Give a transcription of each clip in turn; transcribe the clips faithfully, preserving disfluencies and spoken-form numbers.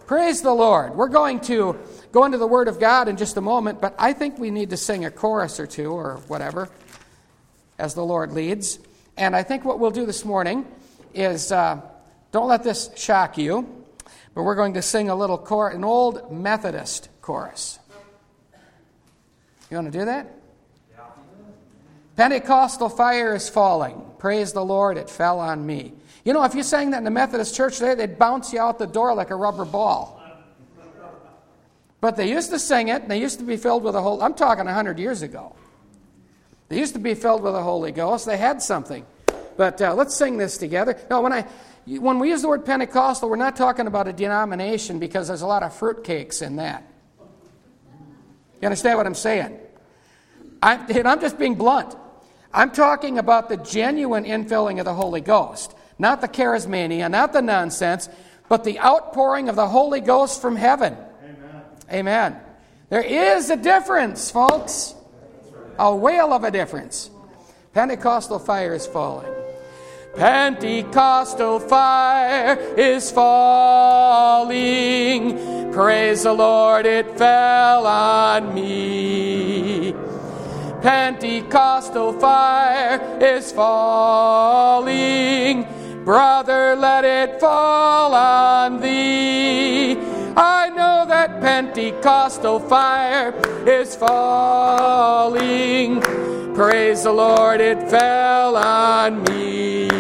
Praise the Lord. We're going to go into the Word of God in just a moment, but I think we need to sing a chorus or two or whatever as the Lord leads. And I think what we'll do this morning is, uh, don't let this shock you, but we're going to sing a little chorus, an old Methodist chorus. You want to do that? Yeah. Pentecostal fire is falling. Praise the Lord, it fell on me. You know, if you sang that in the Methodist church today, they'd bounce you out the door like a rubber ball. But they used to sing it, and they used to be filled with the Holy... I'm talking one hundred years ago. They used to be filled with the Holy Ghost. They had something. But uh, let's sing this together. No, when I when we use the word Pentecostal, we're not talking about a denomination because there's a lot of fruitcakes in that. You understand what I'm saying? I'm, and I'm just being blunt. I'm talking about the genuine infilling of the Holy Ghost. Not the charismania, not the nonsense, but the outpouring of the Holy Ghost from heaven. Amen. Amen. There is a difference, folks. A whale of a difference. Pentecostal fire is falling. Pentecostal fire is falling. Praise the Lord, it fell on me. Pentecostal fire is falling. Brother, let it fall on thee. I know that Pentecostal fire is falling. Praise the Lord, it fell on me.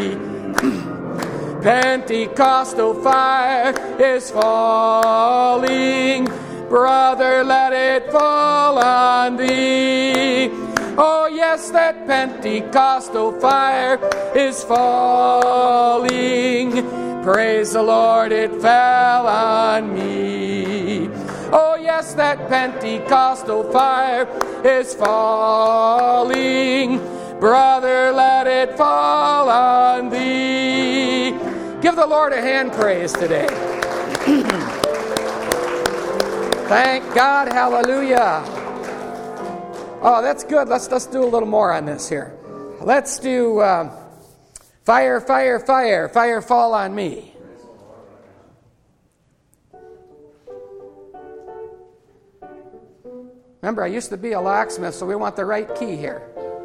Pentecostal fire is falling. Brother, let it fall on thee. Oh, yes, that Pentecostal fire is falling. Praise the Lord, it fell on me. Oh, yes, that Pentecostal fire is falling. Brother, let it fall on thee. Give the Lord a hand praise today. Thank God, hallelujah. Oh, that's good. Let's let's do a little more on this here. Let's do uh, fire, fire, fire, fire fall on me. Remember, I used to be a locksmith, so we want the right key here.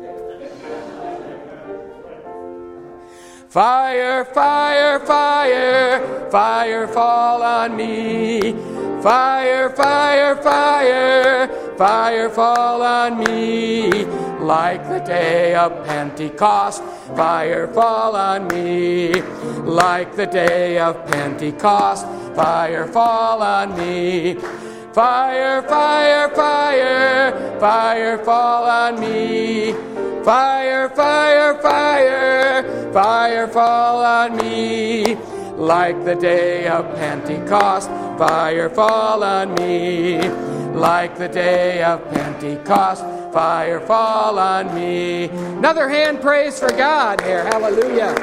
Fire, fire, fire, fire fall on me. Fire, fire, fire, fire fall on me. Like the day of Pentecost, fire fall on me. Like the day of Pentecost, fire fall on me. Fire, fire, fire, fire fall on me. Fire, fire, fire, fire fall on me. Like the day of Pentecost, fire fall on me. Like the day of Pentecost, fire fall on me. Another hand praise for God here. Hallelujah.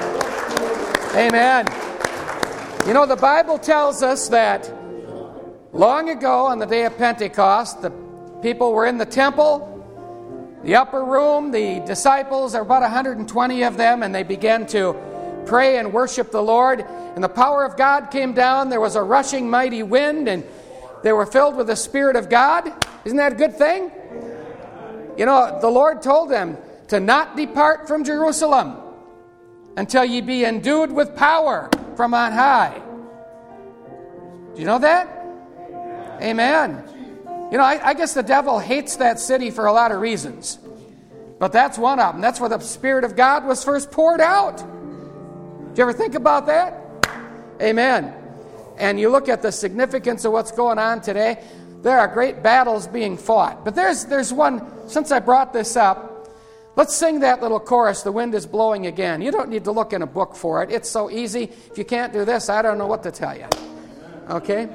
Amen. You know, the Bible tells us that long ago on the day of Pentecost, the people were in the temple, the upper room, the disciples, there were about one hundred twenty of them, and they began to pray and worship the Lord. And the power of God came down. There was a rushing mighty wind, and they were filled with the Spirit of God. Isn't that a good thing? You know, the Lord told them to not depart from Jerusalem until ye be endued with power from on high. Do you know that? Amen. You know, I, I guess the devil hates that city for a lot of reasons. But that's one of them. That's where the Spirit of God was first poured out. Did you ever think about that? Amen. And you look at the significance of what's going on today, there are great battles being fought. But there's there's one, since I brought this up, let's sing that little chorus, The Wind is Blowing Again. You don't need to look in a book for it. It's so easy. If you can't do this, I don't know what to tell you. Okay?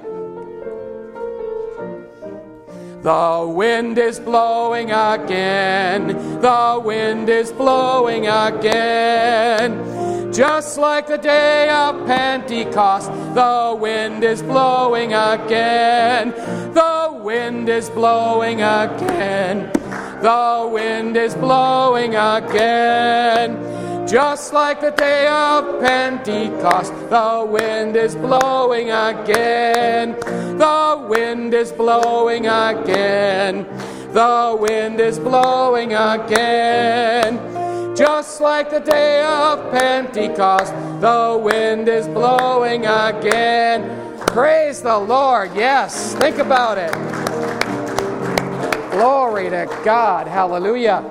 The wind is blowing again. The wind is blowing again. Just like the day of Pentecost, the wind is blowing again. The wind is blowing again. The wind is blowing again. Just like the day of Pentecost, the wind is blowing again. The wind is blowing again. The wind is blowing again. Just like the day of Pentecost, the wind is blowing again. Praise the Lord. Yes, think about it. Glory to God. Hallelujah.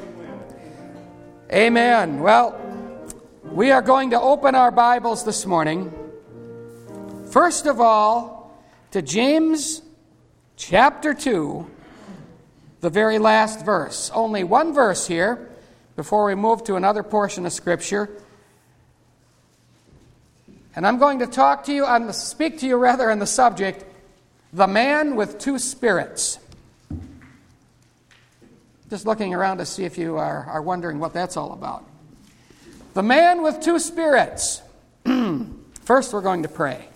Amen. Well, we are going to open our Bibles this morning. First of all, to James chapter two, the very last verse. Only one verse here before we move to another portion of Scripture. And I'm going to talk to you, on the, speak to you rather on the subject, the man with two spirits. Just looking around to see if you are, are wondering what that's all about. The man with two spirits. First, we're going to pray.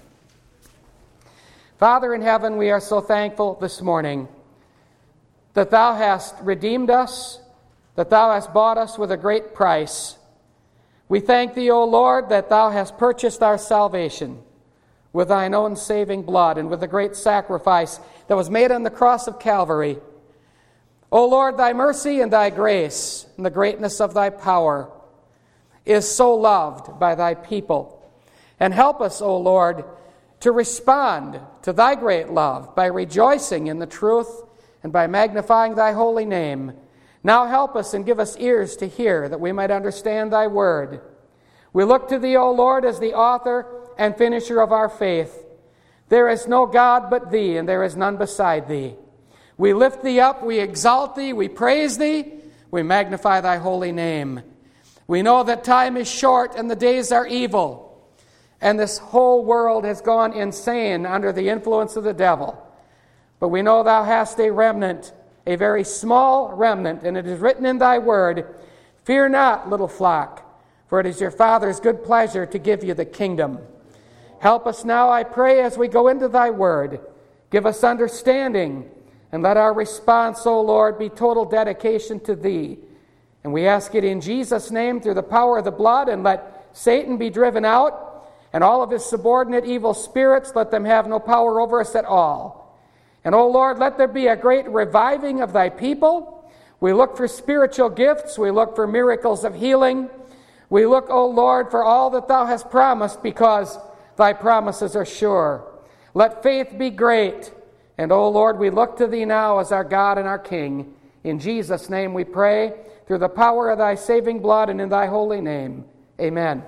Father in heaven, we are so thankful this morning that Thou hast redeemed us, that Thou hast bought us with a great price. We thank Thee, O Lord, that Thou hast purchased our salvation with Thine own saving blood and with the great sacrifice that was made on the cross of Calvary. O Lord, Thy mercy and Thy grace and the greatness of Thy power is so loved by Thy people. And help us, O Lord, to respond to Thy great love by rejoicing in the truth and by magnifying Thy holy name. Now help us and give us ears to hear, that we might understand Thy word. We look to Thee, O Lord, as the author and finisher of our faith. There is no God but Thee, and there is none beside Thee. We lift Thee up, we exalt Thee, we praise Thee, we magnify Thy holy name. We know that time is short and the days are evil, and this whole world has gone insane under the influence of the devil. But we know Thou hast a remnant, a very small remnant, and it is written in Thy word, "Fear not, little flock, for it is your Father's good pleasure to give you the kingdom." Help us now, I pray, as we go into Thy word. Give us understanding, and let our response, O Lord, be total dedication to Thee. And we ask it in Jesus' name through the power of the blood, and let Satan be driven out, and all of his subordinate evil spirits, let them have no power over us at all. And, O Lord, let there be a great reviving of Thy people. We look for spiritual gifts. We look for miracles of healing. We look, O Lord, for all that Thou hast promised, because Thy promises are sure. Let faith be great. And, O Lord, we look to Thee now as our God and our King. In Jesus' name we pray, through the power of Thy saving blood and in Thy holy name. Amen.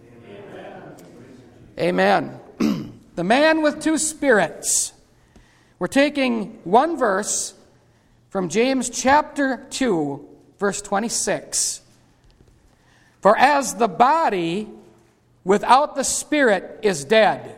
Amen. Amen. The man with two spirits. We're taking one verse from James chapter two, verse twenty-six. For as the body without the spirit is dead,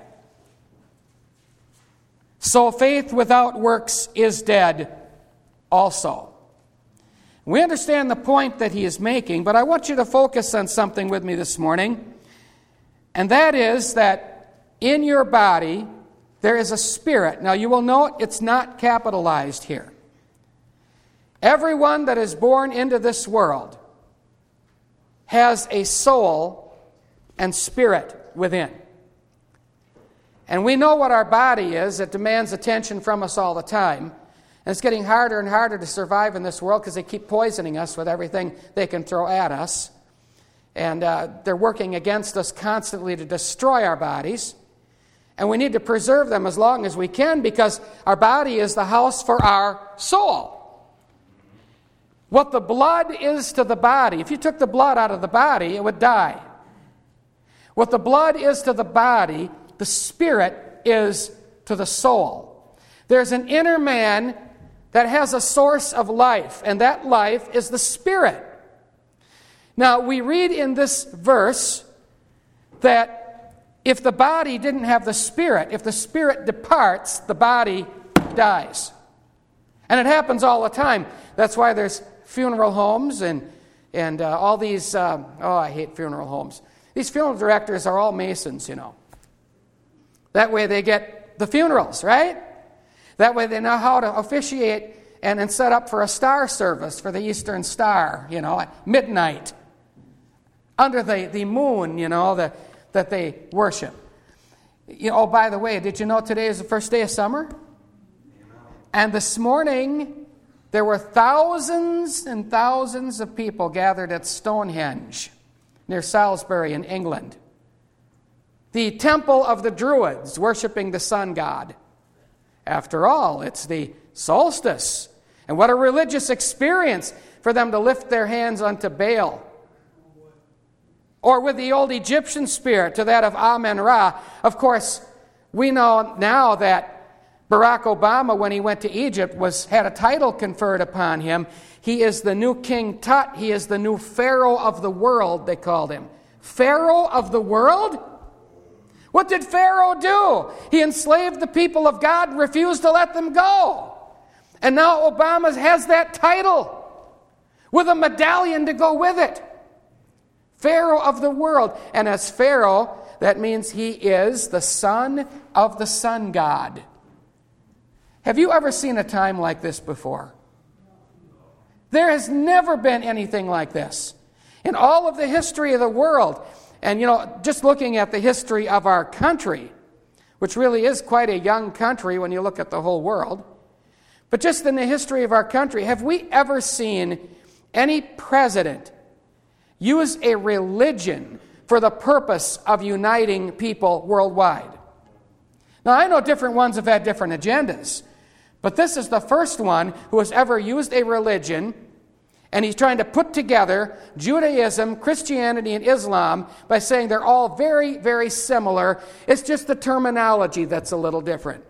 so faith without works is dead also. We understand the point that he is making, but I want you to focus on something with me this morning, and that is that in your body there is a spirit. Now you will note it's not capitalized here. Everyone that is born into this world has a soul and spirit within. And we know what our body is. It demands attention from us all the time. And it's getting harder and harder to survive in this world because they keep poisoning us with everything they can throw at us. And uh, they're working against us constantly to destroy our bodies. And we need to preserve them as long as we can, because our body is the house for our soul. What the blood is to the body, if you took the blood out of the body, it would die. What the blood is to the body, the spirit is to the soul. There's an inner man that has a source of life, and that life is the spirit. Now, we read in this verse that if the body didn't have the spirit, if the spirit departs, the body dies. And it happens all the time. That's why there's funeral homes and, and uh, all these, uh, oh, I hate funeral homes. These funeral directors are all Masons, you know. That way they get the funerals, right? That way they know how to officiate and, and set up for a star service for the Eastern Star, you know, at midnight. under the, the moon, you know, the, that they worship. You know, oh, by the way, did you know today is the first day of summer? And this morning, there were thousands and thousands of people gathered at Stonehenge, near Salisbury in England. The temple of the Druids, worshiping the sun god. After all, it's the solstice. And what a religious experience for them to lift their hands unto Baal. Or with the old Egyptian spirit to that of Amen-Ra. Of course, we know now that Barack Obama, when he went to Egypt, was had a title conferred upon him. He is the new King Tut. He is the new Pharaoh of the world, they called him. Pharaoh of the world? What did Pharaoh do? He enslaved the people of God and refused to let them go. And now Obama has that title with a medallion to go with it. Pharaoh of the world. And as Pharaoh, that means he is the son of the sun god. Have you ever seen a time like this before? There has never been anything like this. In all of the history of the world, and you know, just looking at the history of our country, which really is quite a young country when you look at the whole world, but just in the history of our country, have we ever seen any president use a religion for the purpose of uniting people worldwide? Now, I know different ones have had different agendas, but this is the first one who has ever used a religion, and he's trying to put together Judaism, Christianity, and Islam by saying they're all very, very similar. It's just the terminology that's a little different.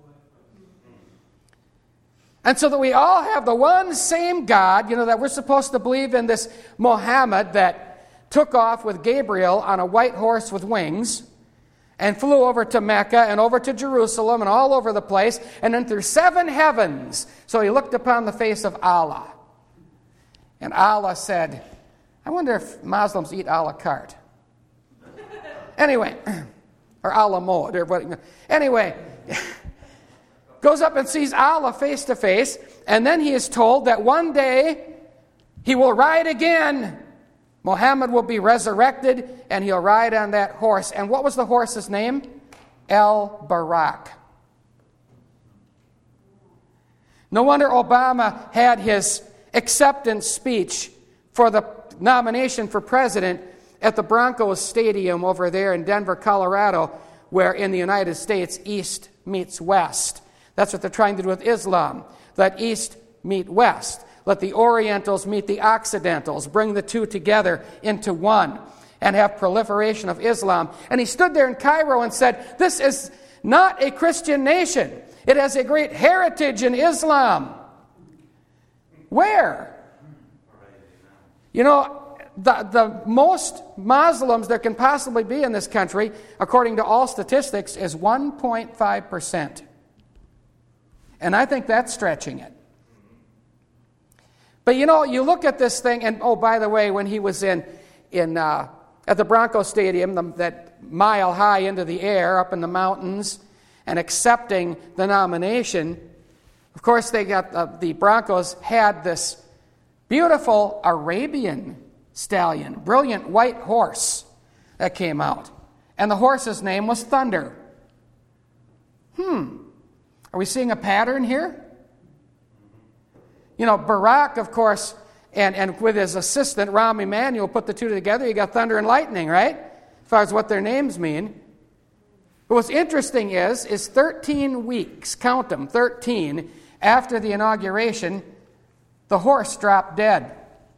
And so that we all have the one same God, you know, that we're supposed to believe in this Muhammad that took off with Gabriel on a white horse with wings and flew over to Mecca and over to Jerusalem and all over the place and then through seven heavens. So he looked upon the face of Allah. And Allah said, I wonder if Muslims eat a la carte. Anyway, or a la mode, or what. Anyway, goes up and sees Allah face to face, and then he is told that one day he will ride again. Muhammad will be resurrected, and he'll ride on that horse. And what was the horse's name? El-Barak. No wonder Obama had his acceptance speech for the nomination for president at the Broncos Stadium over there in Denver, Colorado, where in the United States, East meets West. That's what they're trying to do with Islam. Let East meet West. Let the Orientals meet the Occidentals. Bring the two together into one and have proliferation of Islam. And he stood there in Cairo and said, this is not a Christian nation. It has a great heritage in Islam. Where? You know, the, the most Muslims there can possibly be in this country, according to all statistics, is one point five percent. And I think that's stretching it. But you know, you look at this thing, and oh, by the way, when he was in, in uh, at the Broncos Stadium, the, that mile high into the air, up in the mountains, and accepting the nomination, of course, they got uh, the Broncos had this beautiful Arabian stallion, brilliant white horse that came out. And the horse's name was Thunder. Hmm. Are we seeing a pattern here? You know, Barack, of course, and, and with his assistant, Rahm Emanuel, put the two together. You got thunder and lightning, right? As far as what their names mean. But what's interesting is, is thirteen weeks, count them, thirteen, after the inauguration, the horse dropped dead.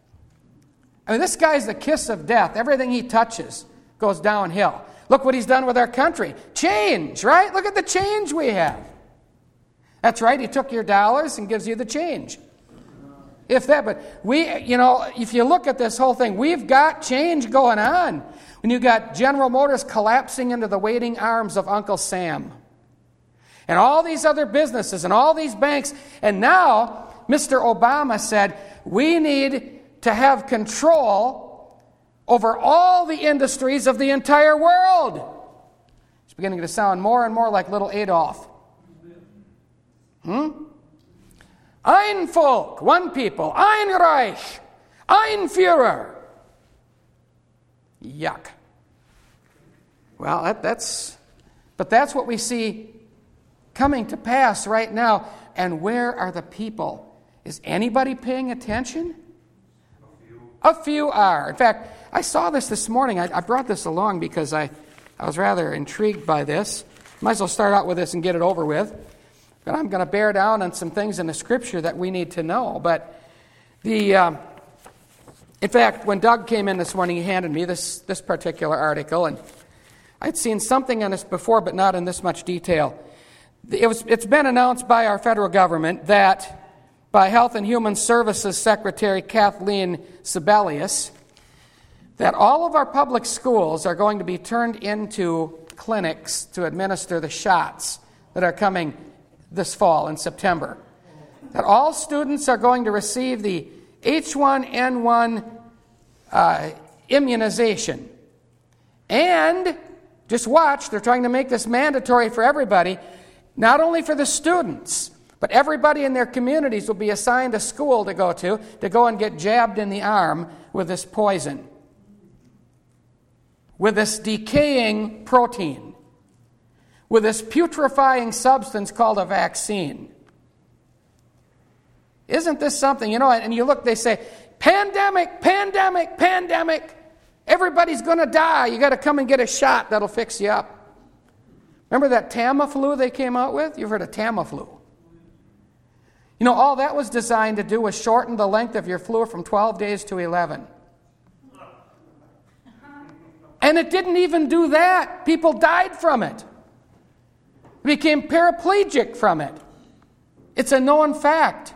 I mean, this guy's the kiss of death. Everything he touches goes downhill. Look what he's done with our country. Change, right? Look at the change we have. That's right, he took your dollars and gives you the change. If that, but we, you know, if you look at this whole thing, we've got change going on. When you got General Motors collapsing into the waiting arms of Uncle Sam. And all these other businesses and all these banks. And now, Mister Obama said, we need to have control over all the industries of the entire world. It's beginning to sound more and more like little Adolf. Hmm? Ein Volk, one people. Ein Reich. Ein Führer. Yuck. Well, that, that's, but that's what we see coming to pass right now. And where are the people? Is anybody paying attention? A few. A few are. In fact, I saw this this morning. I, I brought this along because I, I was rather intrigued by this. Might as well start out with this and get it over with. But I'm going to bear down on some things in the Scripture that we need to know. But the, um, in fact, when Doug came in this morning, he handed me this, this particular article, and I'd seen something on this before, but not in this much detail. It was, it's been announced by our federal government that by Health and Human Services Secretary Kathleen Sebelius, that all of our public schools are going to be turned into clinics to administer the shots that are coming this fall in September. That all students are going to receive the H one N one uh, immunization. And, just watch, they're trying to make this mandatory for everybody, not only for the students, but everybody in their communities will be assigned a school to go to, to go and get jabbed in the arm with this poison, with this decaying protein, with this putrefying substance called a vaccine. Isn't this something? You know, and you look, they say, pandemic, pandemic, pandemic. Everybody's going to die. You got to come and get a shot that'll fix you up. Remember that Tamiflu they came out with? You've heard of Tamiflu. You know, all that was designed to do was shorten the length of your flu from twelve days to eleven. And it didn't even do that. People died from it. Became paraplegic from it. It's a known fact.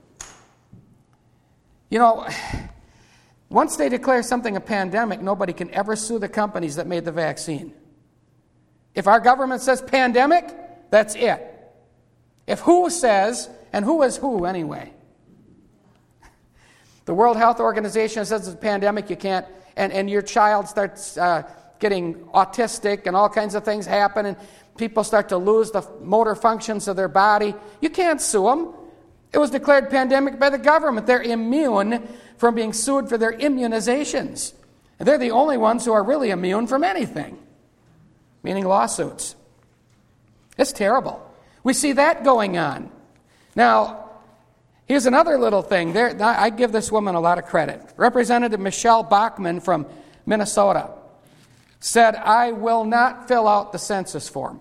You know, once they declare something a pandemic, nobody can ever sue the companies that made the vaccine. If our government says pandemic, that's it. If who says, and who is who anyway? The World Health Organization says it's a pandemic, you can't, and, and your child starts uh, getting autistic and all kinds of things happen, and people start to lose the motor functions of their body. You can't sue them. It was declared pandemic by the government. They're immune from being sued for their immunizations. And they're the only ones who are really immune from anything, meaning lawsuits. It's terrible. We see that going on. Now, here's another little thing. There, I give this woman a lot of credit. Representative Michelle Bachmann from Minnesota said, I will not fill out the census form.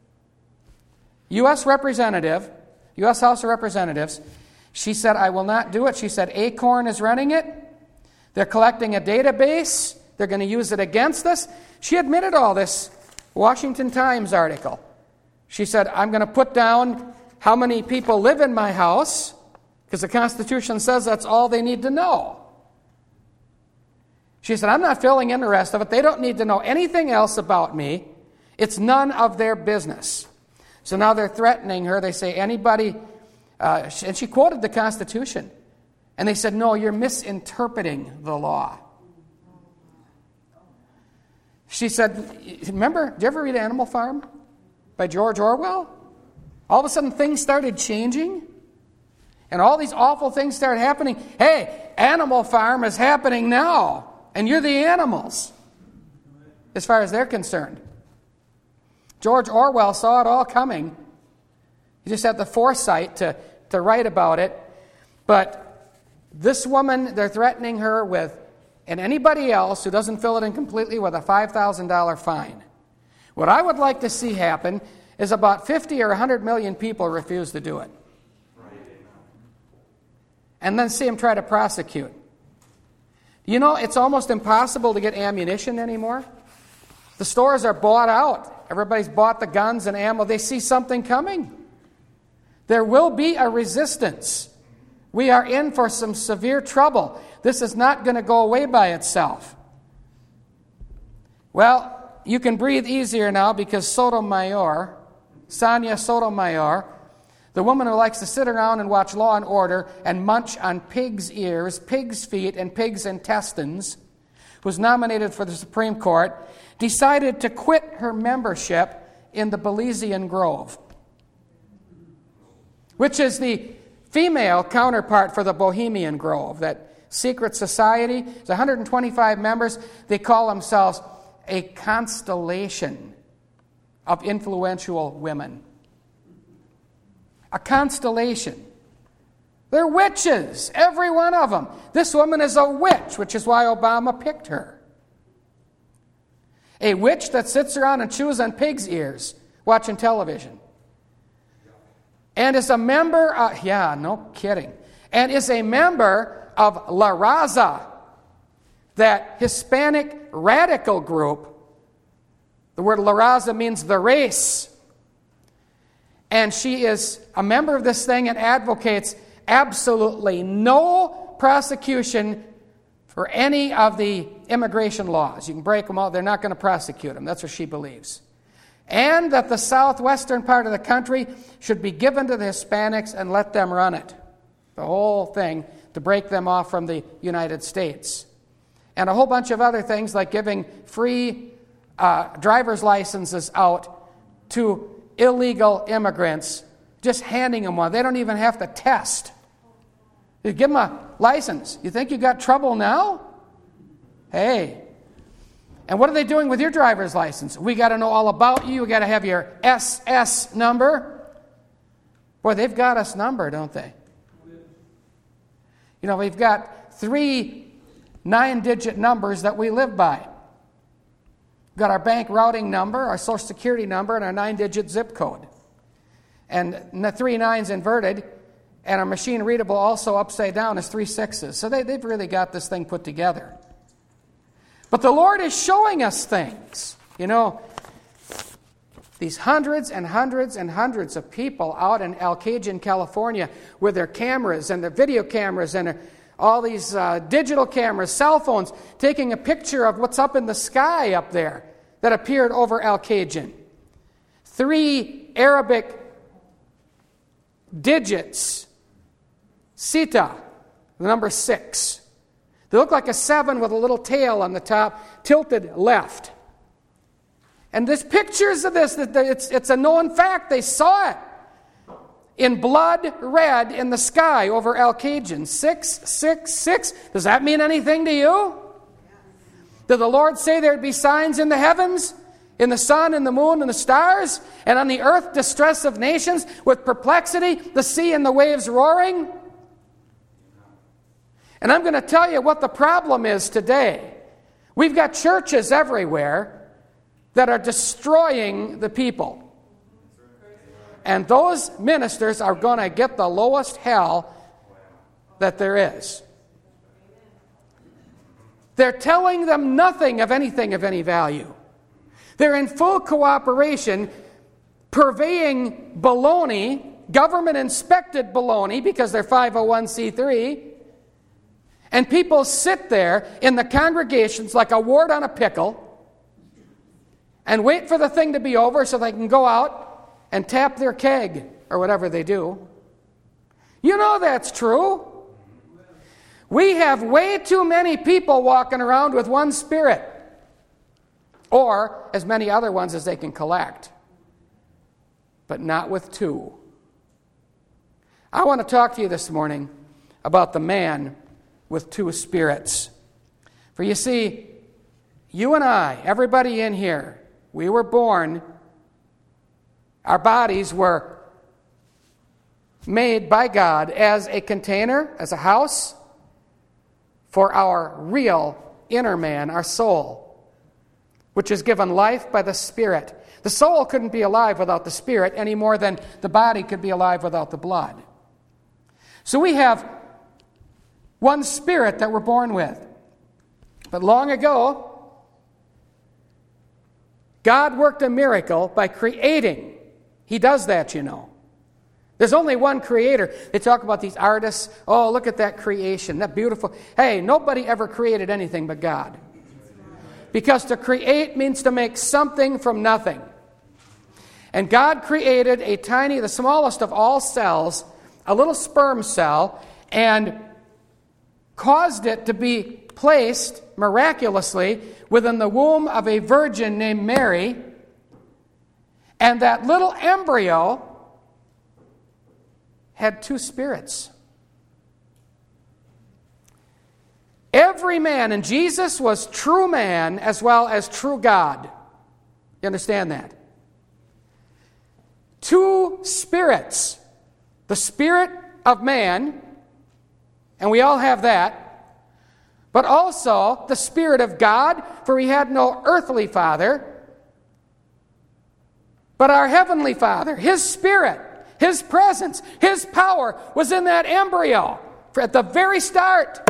U S representative, U S House of Representatives, she said, I will not do it. She said, Acorn is running it. They're collecting a database. They're going to use it against us. She admitted all this. Washington Times article. She said, I'm going to put down how many people live in my house, because the Constitution says that's all they need to know. She said, I'm not filling in the rest of it. They don't need to know anything else about me. It's none of their business. So now they're threatening her. They say, anybody, uh, and she quoted the Constitution. And they said, no, you're misinterpreting the law. She said, remember, did you ever read Animal Farm by George Orwell? All of a sudden things started changing. And all these awful things started happening. Hey, Animal Farm is happening now. And you're the animals, as far as they're concerned. George Orwell saw it all coming. He just had the foresight to, to write about it. But this woman, they're threatening her with, and anybody else who doesn't fill it in completely, with a five thousand dollars fine. What I would like to see happen is about fifty or one hundred million people refuse to do it. And then see them try to prosecute. You know, it's almost impossible to get ammunition anymore. The stores are bought out. Everybody's bought the guns and ammo. They see something coming. There will be a resistance. We are in for some severe trouble. This is not going to go away by itself. Well, you can breathe easier now because Sotomayor, Sonia Sotomayor, the woman who likes to sit around and watch Law and Order and munch on pig's ears, pig's feet, and pig's intestines, was nominated for the Supreme Court, decided to quit her membership in the Belizean Grove, which is the female counterpart for the Bohemian Grove that secret society. There's one hundred twenty-five members. They call themselves a constellation of influential women. A constellation. They're witches, every one of them. This woman is a witch, which is why Obama picked her. A witch that sits around and chews on pig's ears watching television. And is a member of, yeah, no kidding, and is a member of La Raza, that Hispanic radical group. The word La Raza means the race. And she is a member of this thing and advocates absolutely no prosecution for any of the immigration laws. You can break them all. They're not going to prosecute them. That's what she believes. And that the southwestern part of the country should be given to the Hispanics and let them run it. The whole thing, to break them off from the United States. And a whole bunch of other things like giving free uh, driver's licenses out to illegal immigrants, just handing them one. They don't even have to test. You give them a license. You think you got trouble now? Hey. And what are they doing with your driver's license? We got to know all about you. We got to have your S S number. Boy, they've got us numbered, don't they? You know, we've got three nine-digit numbers that we live by. We've got our bank routing number, our social security number, and our nine-digit zip code. And the three nines inverted, and our machine readable also upside down is three sixes. So they, they've really got this thing put together. But the Lord is showing us things. You know, these hundreds and hundreds and hundreds of people out in Alcagin, California, with their cameras and their video cameras and their, all these uh, digital cameras, cell phones, taking a picture of what's up in the sky up there that appeared over Alcagin. Three Arabic digits, Sita, the number six. They look like a seven with a little tail on the top, tilted left. And there's pictures of this. That it's, it's a known fact. They saw it in blood red in the sky over Alcagin. six six six. Does that mean anything to you? Did the Lord say there'd be signs in the heavens, in the sun, and the moon, and the stars, and on the earth distress of nations, with perplexity, the sea and the waves roaring? And I'm going to tell you what the problem is today. We've got churches everywhere that are destroying the people. And those ministers are going to get the lowest hell that there is. They're telling them nothing of anything of any value. They're in full cooperation, purveying baloney, government-inspected baloney, because they're five oh one c three. And people sit there in the congregations like a wart on a pickle and wait for the thing to be over so they can go out and tap their keg or whatever they do. You know that's true. We have way too many people walking around with one spirit, or as many other ones as they can collect, but not with two. I want to talk to you this morning about the man with two spirits. For you see, you and I, everybody in here, we were born, our bodies were made by God as a container, as a house, for our real inner man, our soul, which is given life by the Spirit. The soul couldn't be alive without the Spirit any more than the body could be alive without the blood. So we have one spirit that we're born with. But long ago, God worked a miracle by creating. He does that, you know. There's only one creator. They talk about these artists. Oh, look at that creation. That beautiful. Hey, nobody ever created anything but God. Because to create means to make something from nothing. And God created a tiny, the smallest of all cells, a little sperm cell, and caused it to be placed miraculously within the womb of a virgin named Mary. And that little embryo had two spirits. Every man, and Jesus was true man as well as true God. You understand that? Two spirits. The spirit of man, and we all have that, but also the Spirit of God, for he had no earthly father, but our heavenly Father. His Spirit, His presence, His power was in that embryo at the very start.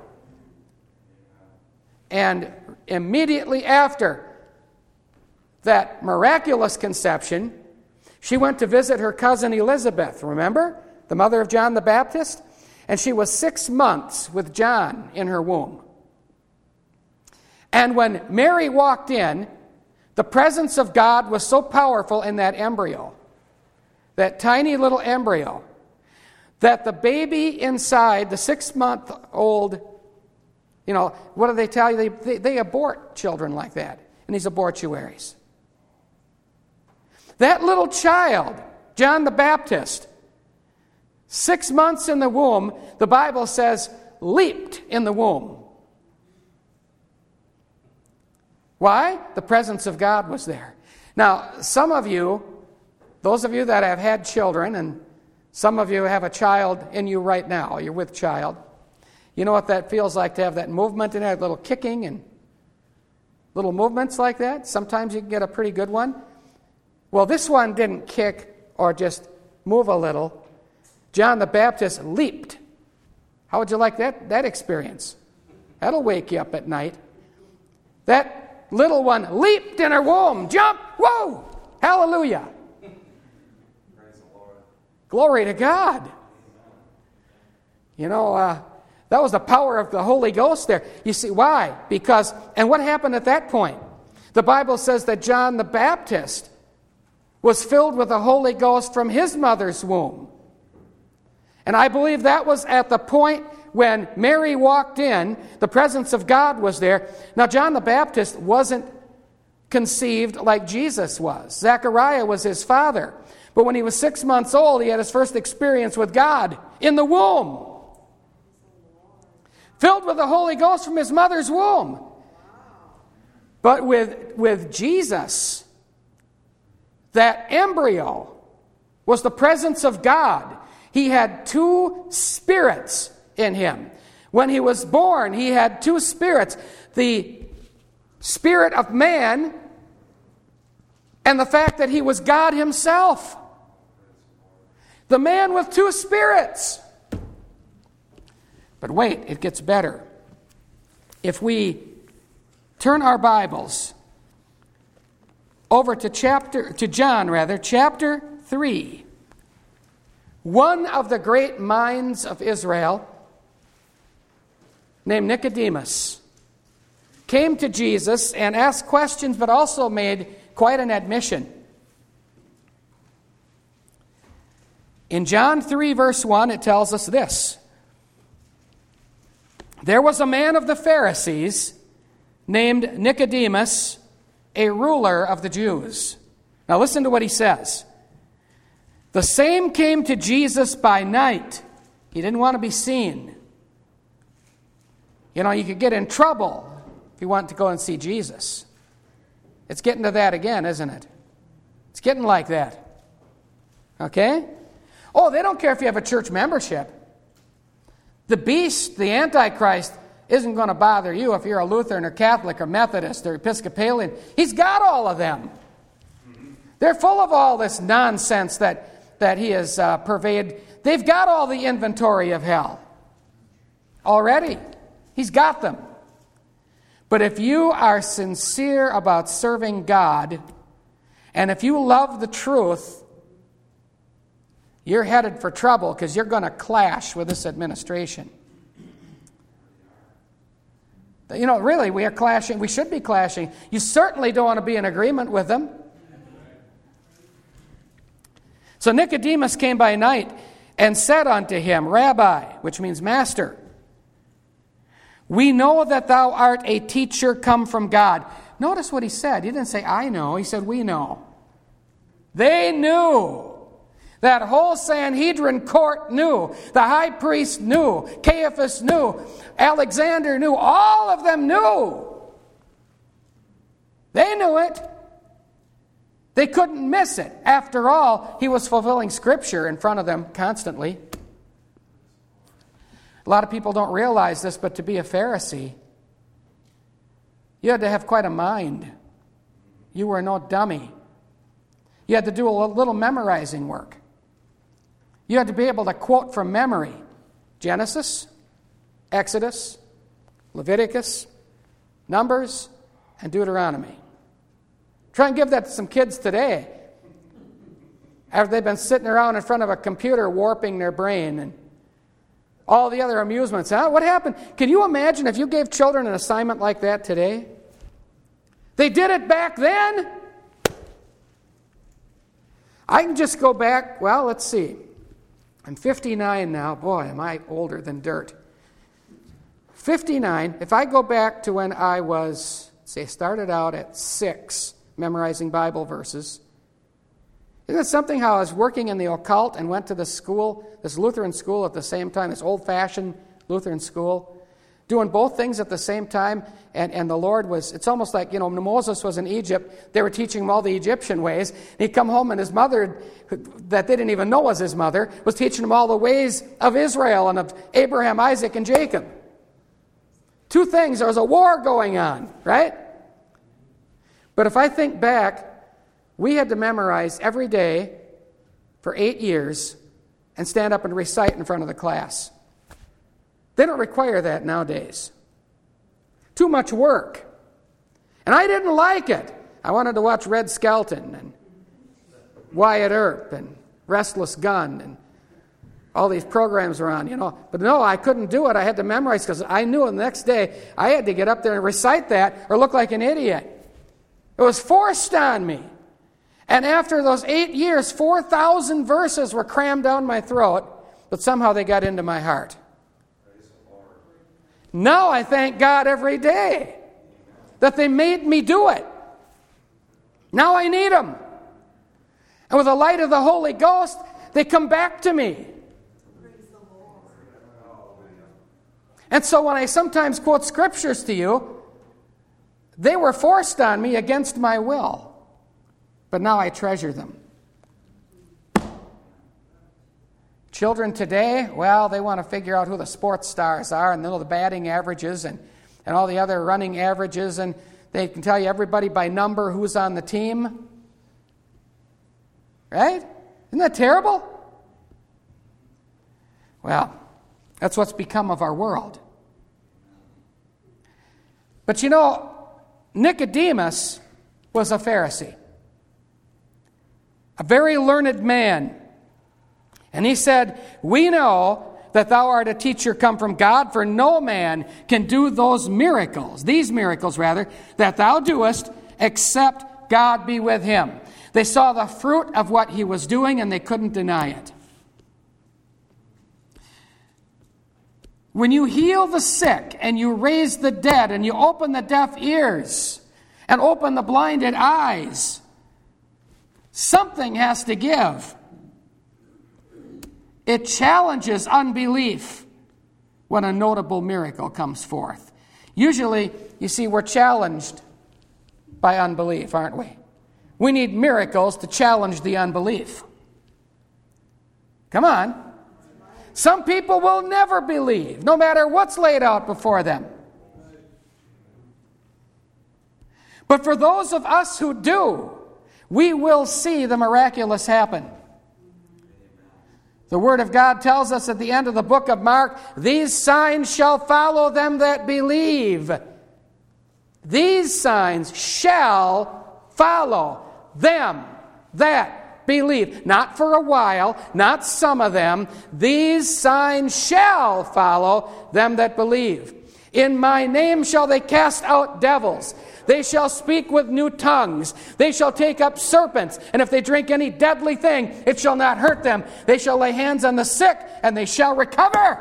And immediately after that miraculous conception, she went to visit her cousin Elizabeth, remember? The mother of John the Baptist? And she was six months with John in her womb. And when Mary walked in, the presence of God was so powerful in that embryo, that tiny little embryo, that the baby inside, the six-month-old, you know, what do they tell you? They, they, they abort children like that in these abortuaries. That little child, John the Baptist, six months in the womb, the Bible says, leaped in the womb. Why? The presence of God was there. Now, some of you, those of you that have had children, and some of you have a child in you right now, you're with child, you know what that feels like to have that movement in there, little kicking and little movements like that? Sometimes you can get a pretty good one. Well, this one didn't kick or just move a little. John the Baptist leaped. How would you like that, that experience? That'll wake you up at night. That little one leaped in her womb. Jump! Whoa! Hallelujah! Praise the Lord. Glory to God. You know, uh, that was the power of the Holy Ghost there. You see, why? Because, and what happened at that point? The Bible says that John the Baptist was filled with the Holy Ghost from his mother's womb. And I believe that was at the point when Mary walked in, the presence of God was there. Now, John the Baptist wasn't conceived like Jesus was. Zechariah was his father. But when he was six months old, he had his first experience with God in the womb. Filled with the Holy Ghost from his mother's womb. But with, with Jesus, that embryo was the presence of God. He had two spirits in him. When he was born, he had two spirits. The spirit of man and the fact that he was God himself. The man with two spirits. But wait, it gets better. If we turn our Bibles over to chapter to John rather, chapter three. One of the great minds of Israel, named Nicodemus, came to Jesus and asked questions, but also made quite an admission. In John three, verse one, it tells us this. There was a man of the Pharisees named Nicodemus, a ruler of the Jews. Now listen to what he says. The same came to Jesus by night. He didn't want to be seen. You know, you could get in trouble if you want to go and see Jesus. It's getting to that again, isn't it? It's getting like that. Okay? Oh, they don't care if you have a church membership. The beast, the Antichrist, isn't going to bother you if you're a Lutheran or Catholic or Methodist or Episcopalian. He's got all of them. They're full of all this nonsense that, that he has uh, pervaded. They've got all the inventory of hell already. He's got them. But if you are sincere about serving God, and if you love the truth, you're headed for trouble because you're going to clash with this administration. You know, really, we are clashing. We should be clashing. You certainly don't want to be in agreement with them. So Nicodemus came by night and said unto him, Rabbi, which means master, we know that thou art a teacher come from God. Notice what he said. He didn't say, I know. He said, we know. They knew That whole Sanhedrin court knew. The high priest knew. Caiaphas knew. Alexander knew. All of them knew. They knew it. They couldn't miss it. After all, he was fulfilling Scripture in front of them constantly. A lot of people don't realize this, but to be a Pharisee, you had to have quite a mind. You were no dummy. You had to do a little memorizing work. You had to be able to quote from memory Genesis, Exodus, Leviticus, Numbers, and Deuteronomy. Try and give that to some kids today after they've been sitting around in front of a computer warping their brain and all the other amusements. Huh? What happened? Can you imagine if you gave children an assignment like that today? They did it back then. I can just go back, well, let's see. I'm fifty-nine now. Boy, am I older than dirt. fifty-nine. If I go back to when I was, say, started out at six, memorizing Bible verses. Isn't it something how I was working in the occult and went to the school, this Lutheran school at the same time, this old-fashioned Lutheran school, doing both things at the same time, and, and the Lord was, it's almost like, you know, when Moses was in Egypt, they were teaching him all the Egyptian ways. He'd come home and his mother, that they didn't even know was his mother, was teaching him all the ways of Israel and of Abraham, Isaac, and Jacob. Two things, there was a war going on, right? But if I think back, we had to memorize every day for eight years and stand up and recite in front of the class. They don't require that nowadays. Too much work. And I didn't like it. I wanted to watch Red Skelton and Wyatt Earp and Restless Gun and all these programs were on, you know. But no, I couldn't do it. I had to memorize because I knew the next day I had to get up there and recite that or look like an idiot. It was forced on me. And after those eight years, four thousand verses were crammed down my throat, but somehow they got into my heart. Now I thank God every day that they made me do it. Now I need them. And with the light of the Holy Ghost, they come back to me. And so when I sometimes quote scriptures to you, they were forced on me against my will. But now I treasure them. Children today, well, they want to figure out who the sports stars are and know the batting averages and, and all the other running averages, and they can tell you everybody by number who's on the team. Right? Isn't that terrible? Well, that's what's become of our world. But you know, Nicodemus was a Pharisee, a very learned man. And he said, "We know that thou art a teacher come from God, for no man can do those miracles, these miracles rather, that thou doest, except God be with him." They saw the fruit of what he was doing and they couldn't deny it. When you heal the sick and you raise the dead and you open the deaf ears and open the blinded eyes, something has to give. It challenges unbelief when a notable miracle comes forth. Usually, you see, we're challenged by unbelief, aren't we? We need miracles to challenge the unbelief. Come on. Some people will never believe, no matter what's laid out before them. But for those of us who do, we will see the miraculous happen. The Word of God tells us at the end of the book of Mark, "These signs shall follow them that believe." These signs shall follow them that believe. Not for a while, not some of them. These signs shall follow them that believe. "In my name shall they cast out devils. They shall speak with new tongues. They shall take up serpents. And if they drink any deadly thing, it shall not hurt them. They shall lay hands on the sick, and they shall recover."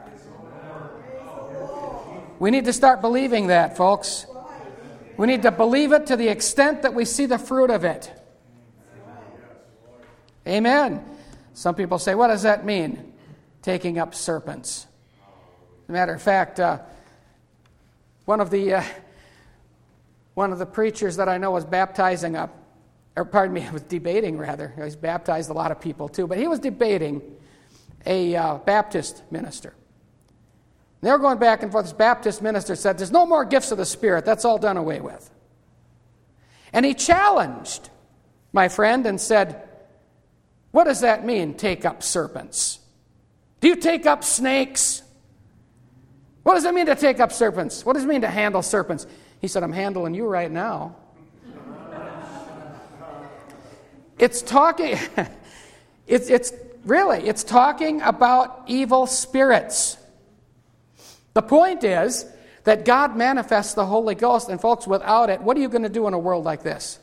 We need to start believing that, folks. We need to believe it to the extent that we see the fruit of it. Amen. Some people say, what does that mean? Taking up serpents. As a matter of fact, uh, one of the uh, one of the preachers that I know was baptizing a, or pardon me, was debating rather. He's baptized a lot of people too, but he was debating a uh, Baptist minister. They were going back and forth. This Baptist minister said, there's no more gifts of the Spirit. That's all done away with. And he challenged my friend and said, what does that mean, take up serpents? Do you take up snakes? What does it mean to take up serpents? What does it mean to handle serpents? He said, I'm handling you right now. It's talking, it's, it's really, it's talking about evil spirits. The point is that God manifests the Holy Ghost, and folks, without it, what are you going to do in a world like this?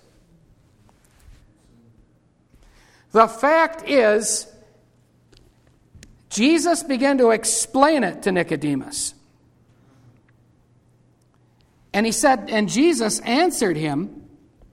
The fact is, Jesus began to explain it to Nicodemus. And he said, and Jesus answered him,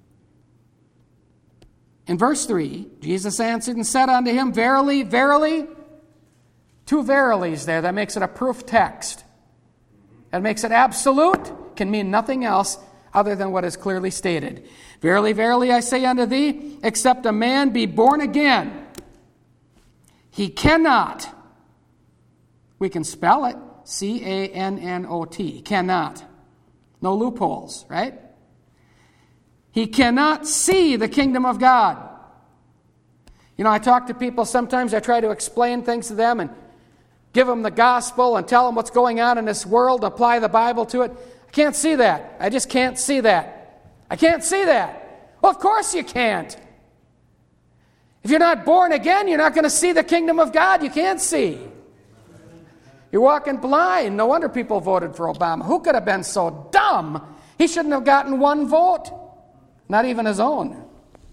in verse three, Jesus answered and said unto him, verily, verily, two verilies there, that makes it a proof text. That makes it absolute, can mean nothing else other than what is clearly stated. Verily, verily, I say unto thee, except a man be born again, he cannot. We can spell it, C A N N O T, cannot. No loopholes, right? He cannot see the kingdom of God. You know, I talk to people sometimes, I try to explain things to them and give them the gospel and tell them what's going on in this world, apply the Bible to it. I can't see that. I just can't see that. I can't see that. Well, of course you can't. If you're not born again, you're not going to see the kingdom of God. You can't see. You're walking blind. No wonder people voted for Obama. Who could have been so dumb? He shouldn't have gotten one vote. Not even his own.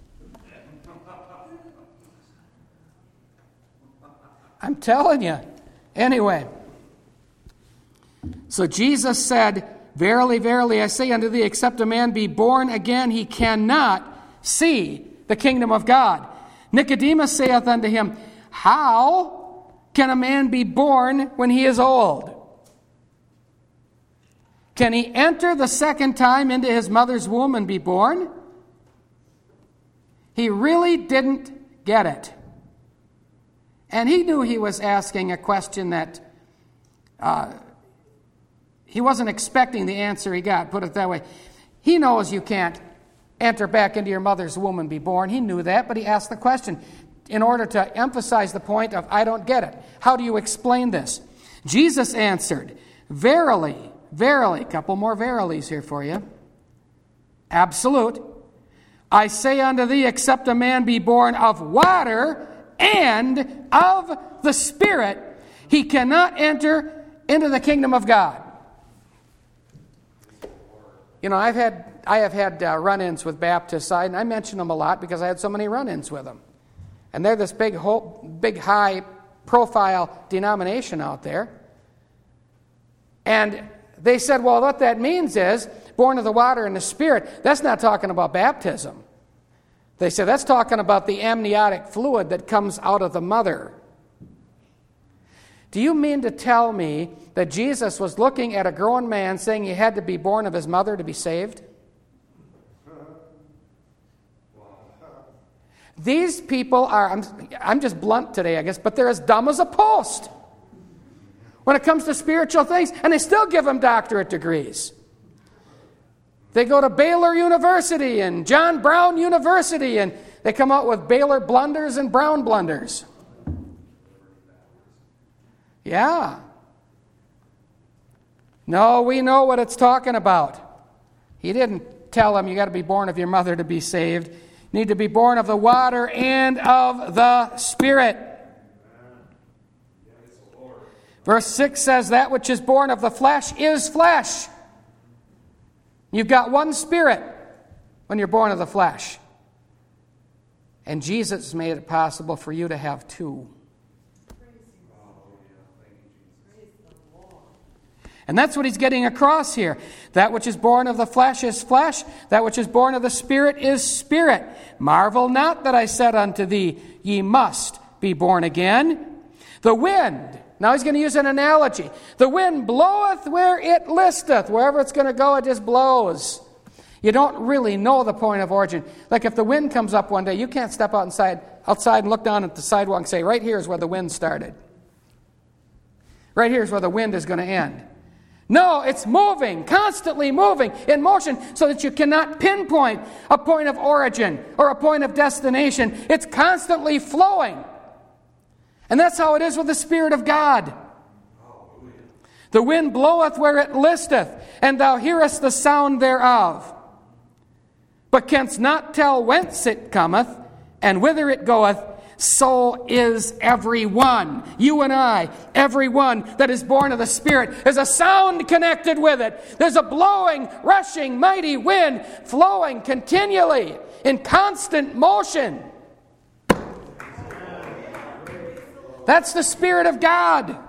I'm telling you. Anyway. So Jesus said, verily, verily, I say unto thee, except a man be born again, he cannot see the kingdom of God. Nicodemus saith unto him, how can a man be born when he is old? Can he enter the second time into his mother's womb and be born? He really didn't get it. And he knew he was asking a question that uh, he wasn't expecting the answer he got, put it that way. He knows you can't enter back into your mother's womb and be born. He knew that, but he asked the question in order to emphasize the point of, I don't get it. How do you explain this? Jesus answered, verily, verily, a couple more verilies here for you. Absolute. I say unto thee, except a man be born of water and of the Spirit, he cannot enter into the kingdom of God. You know, I've had I have had uh, run-ins with Baptists, and I mention them a lot because I had so many run-ins with them. And they're this big, whole, big, high-profile denomination out there. And they said, well, what that means is, born of the water and the Spirit, that's not talking about baptism. They said, that's talking about the amniotic fluid that comes out of the mother. Do you mean to tell me that Jesus was looking at a grown man saying he had to be born of his mother to be saved? These people are, I'm, I'm just blunt today, I guess, but they're as dumb as a post when it comes to spiritual things, and they still give them doctorate degrees. They go to Baylor University and John Brown University, and they come out with Baylor blunders and Brown blunders. Yeah. No, we know what it's talking about. He didn't tell them you got to be born of your mother to be saved. You need to be born of the water and of the Spirit. Verse six says, that which is born of the flesh is flesh. You've got one spirit when you're born of the flesh. And Jesus made it possible for you to have two. And that's what he's getting across here. That which is born of the flesh is flesh. That which is born of the Spirit is spirit. Marvel not that I said unto thee, ye must be born again. The wind, now he's going to use an analogy. The wind bloweth where it listeth. Wherever it's going to go, it just blows. You don't really know the point of origin. Like if the wind comes up one day, you can't step outside, outside and look down at the sidewalk and say, right here is where the wind started. Right here is where the wind is going to end. No, it's moving, constantly moving, in motion, so that you cannot pinpoint a point of origin or a point of destination. It's constantly flowing. And that's how it is with the Spirit of God. The wind bloweth where it listeth, and thou hearest the sound thereof, but canst not tell whence it cometh, and whither it goeth. So is everyone. You and I, everyone that is born of the Spirit, there's a sound connected with it. There's a blowing, rushing, mighty wind flowing continually in constant motion. That's the Spirit of God.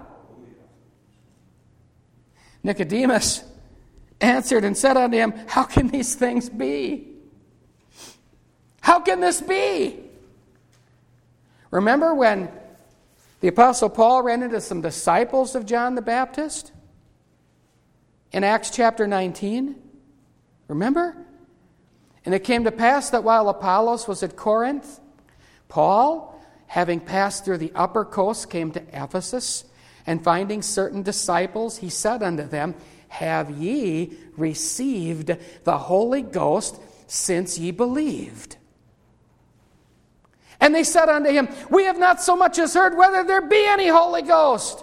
Nicodemus answered and said unto him, how can these things be? How can this be? Remember when the Apostle Paul ran into some disciples of John the Baptist? In Acts chapter nineteen? Remember? And it came to pass that while Apollos was at Corinth, Paul, having passed through the upper coast, came to Ephesus, and finding certain disciples, he said unto them, have ye received the Holy Ghost since ye believed? And they said unto him, we have not so much as heard whether there be any Holy Ghost.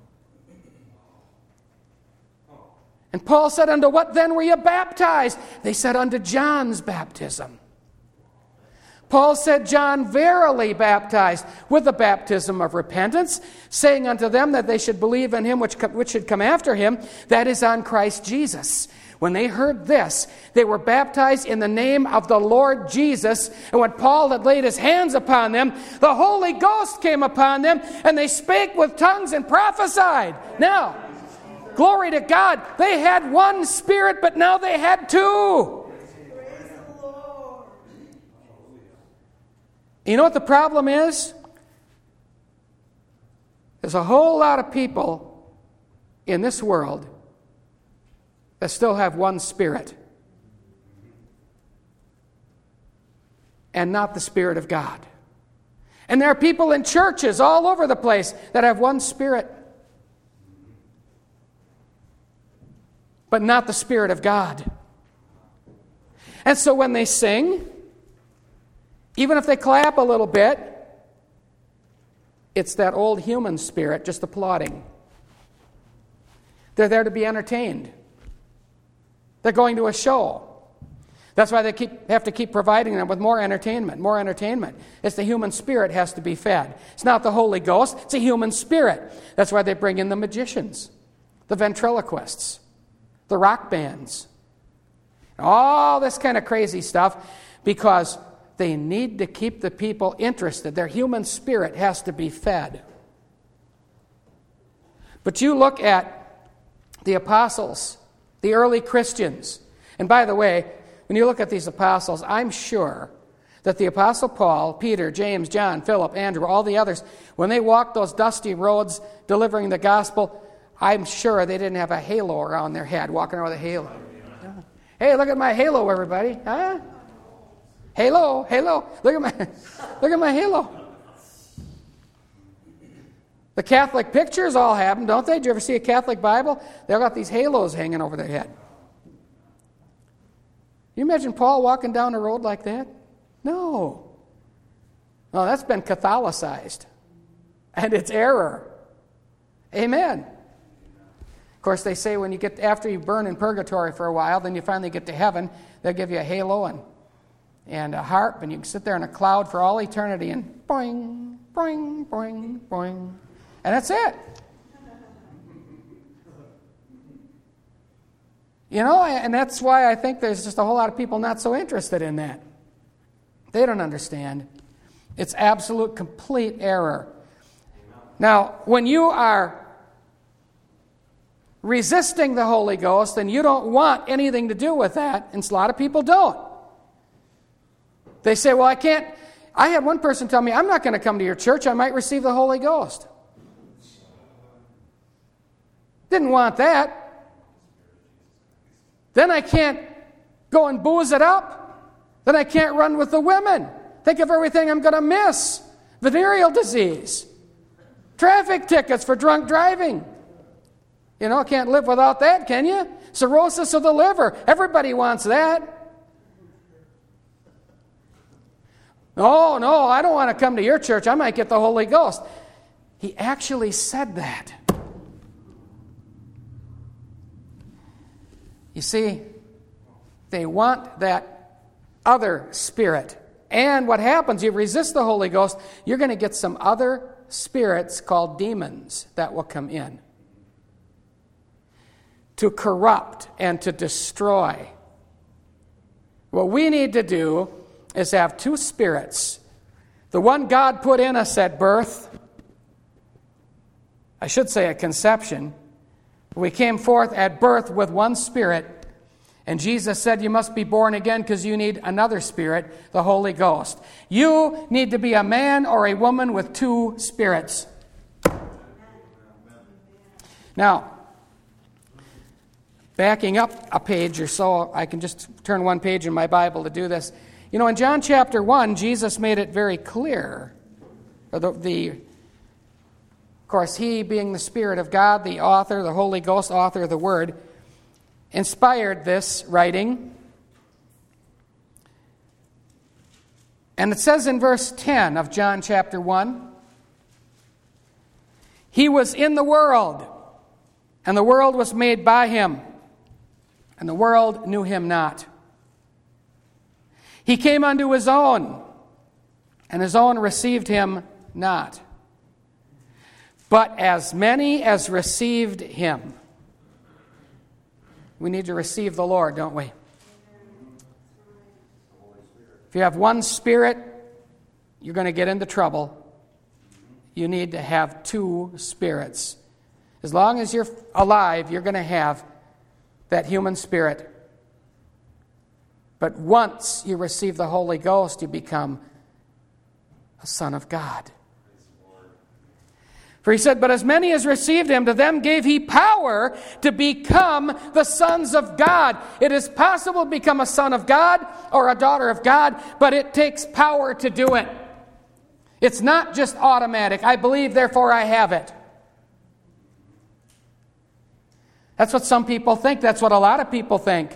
And Paul said, unto what then were you baptized? They said, unto John's baptism. Paul said, John verily baptized with the baptism of repentance, saying unto them that they should believe in him which, which should come after him, that is on Christ Jesus. When they heard this, they were baptized in the name of the Lord Jesus. And when Paul had laid his hands upon them, the Holy Ghost came upon them, and they spake with tongues and prophesied. Now, glory to God, they had one Spirit, but now they had two. You know what the problem is? There's a whole lot of people in this world that still have one Spirit and not the Spirit of God. And there are people in churches all over the place that have one Spirit, but not the Spirit of God. And so when they sing, even if they clap a little bit, it's that old human spirit just applauding. They're there to be entertained. They're going to a show. That's why they keep, have to keep providing them with more entertainment, more entertainment. It's the human spirit has to be fed. It's not the Holy Ghost, it's a human spirit. That's why they bring in the magicians, the ventriloquists, the rock bands, all this kind of crazy stuff, because they need to keep the people interested. Their human spirit has to be fed. But you look at the apostles, the early Christians. And by the way, when you look at these apostles, I'm sure that the Apostle Paul, Peter, James, John, Philip, Andrew, all the others, when they walked those dusty roads delivering the gospel, I'm sure they didn't have a halo around their head, walking around with a halo. Hey, look at my halo, everybody. Huh? Halo, halo. Look at my, look at my halo. The Catholic pictures all have them, don't they? Did you ever see a Catholic Bible? They've got these halos hanging over their head. Can you imagine Paul walking down a road like that? No. No, that's been Catholicized. And it's error. Amen. Of course, they say when you get, after you burn in purgatory for a while, then you finally get to heaven, they'll give you a halo and, and a harp, and you can sit there in a cloud for all eternity and boing, boing, boing, boing. And that's it. You know, and that's why I think there's just a whole lot of people not so interested in that. They don't understand. It's absolute, complete error. Now, when you are resisting the Holy Ghost, then you don't want anything to do with that, and a lot of people don't. They say, well, I can't, I had one person tell me, I'm not going to come to your church. I might receive the Holy Ghost. Didn't want that. Then I can't go and booze it up. Then I can't run with the women. Think of everything I'm going to miss. Venereal disease. Traffic tickets for drunk driving. You know, can't live without that, can you? Cirrhosis of the liver. Everybody wants that. Oh, no, I don't want to come to your church. I might get the Holy Ghost. He actually said that. You see, they want that other spirit. And what happens, you resist the Holy Ghost, you're going to get some other spirits called demons that will come in to corrupt and to destroy. What we need to do is have two spirits. The one God put in us at birth, I should say at conception. We came forth at birth with one spirit, and Jesus said you must be born again because you need another spirit, the Holy Ghost. You need to be a man or a woman with two spirits. Now, backing up a page or so, I can just turn one page in my Bible to do this. You know, in John chapter one, Jesus made it very clear, or the, the, of course, he being the Spirit of God, the author, the Holy Ghost, author of the Word, inspired this writing. And it says in verse ten of John chapter one, He was in the world, and the world was made by Him, and the world knew Him not. He came unto His own, and His own received Him not. But as many as received Him. We need to receive the Lord, don't we? If you have one spirit, you're going to get into trouble. You need to have two spirits. As long as you're alive, you're going to have that human spirit. But once you receive the Holy Ghost, you become a son of God. For he said, but as many as received Him, to them gave He power to become the sons of God. It is possible to become a son of God or a daughter of God, but it takes power to do it. It's not just automatic. I believe, therefore I have it. That's what some people think. That's what a lot of people think.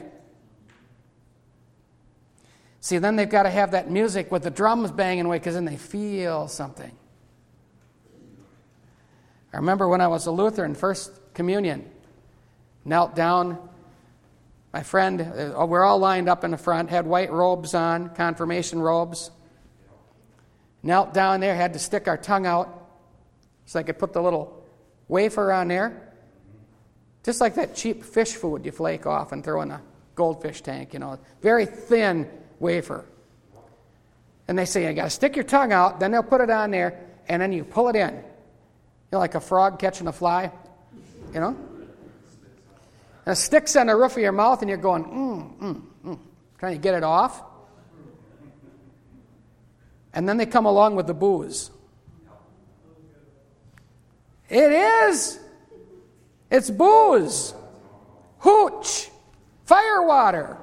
See, then they've got to have that music with the drums banging away because then they feel something. I remember when I was a Lutheran, First Communion, knelt down. My friend, uh, we're all lined up in the front, had white robes on, confirmation robes. Knelt down there, had to stick our tongue out so I could put the little wafer on there. Just like that cheap fish food you flake off and throw in a goldfish tank, you know. Very thin wafer. And they say, you got to stick your tongue out, then they'll put it on there, and then you pull it in. You know, like a frog catching a fly, you know? And it sticks on the roof of your mouth, and you're going, mm, mm, mm, trying to get it off. And then they come along with the booze. It is. It's booze. Hooch. Firewater.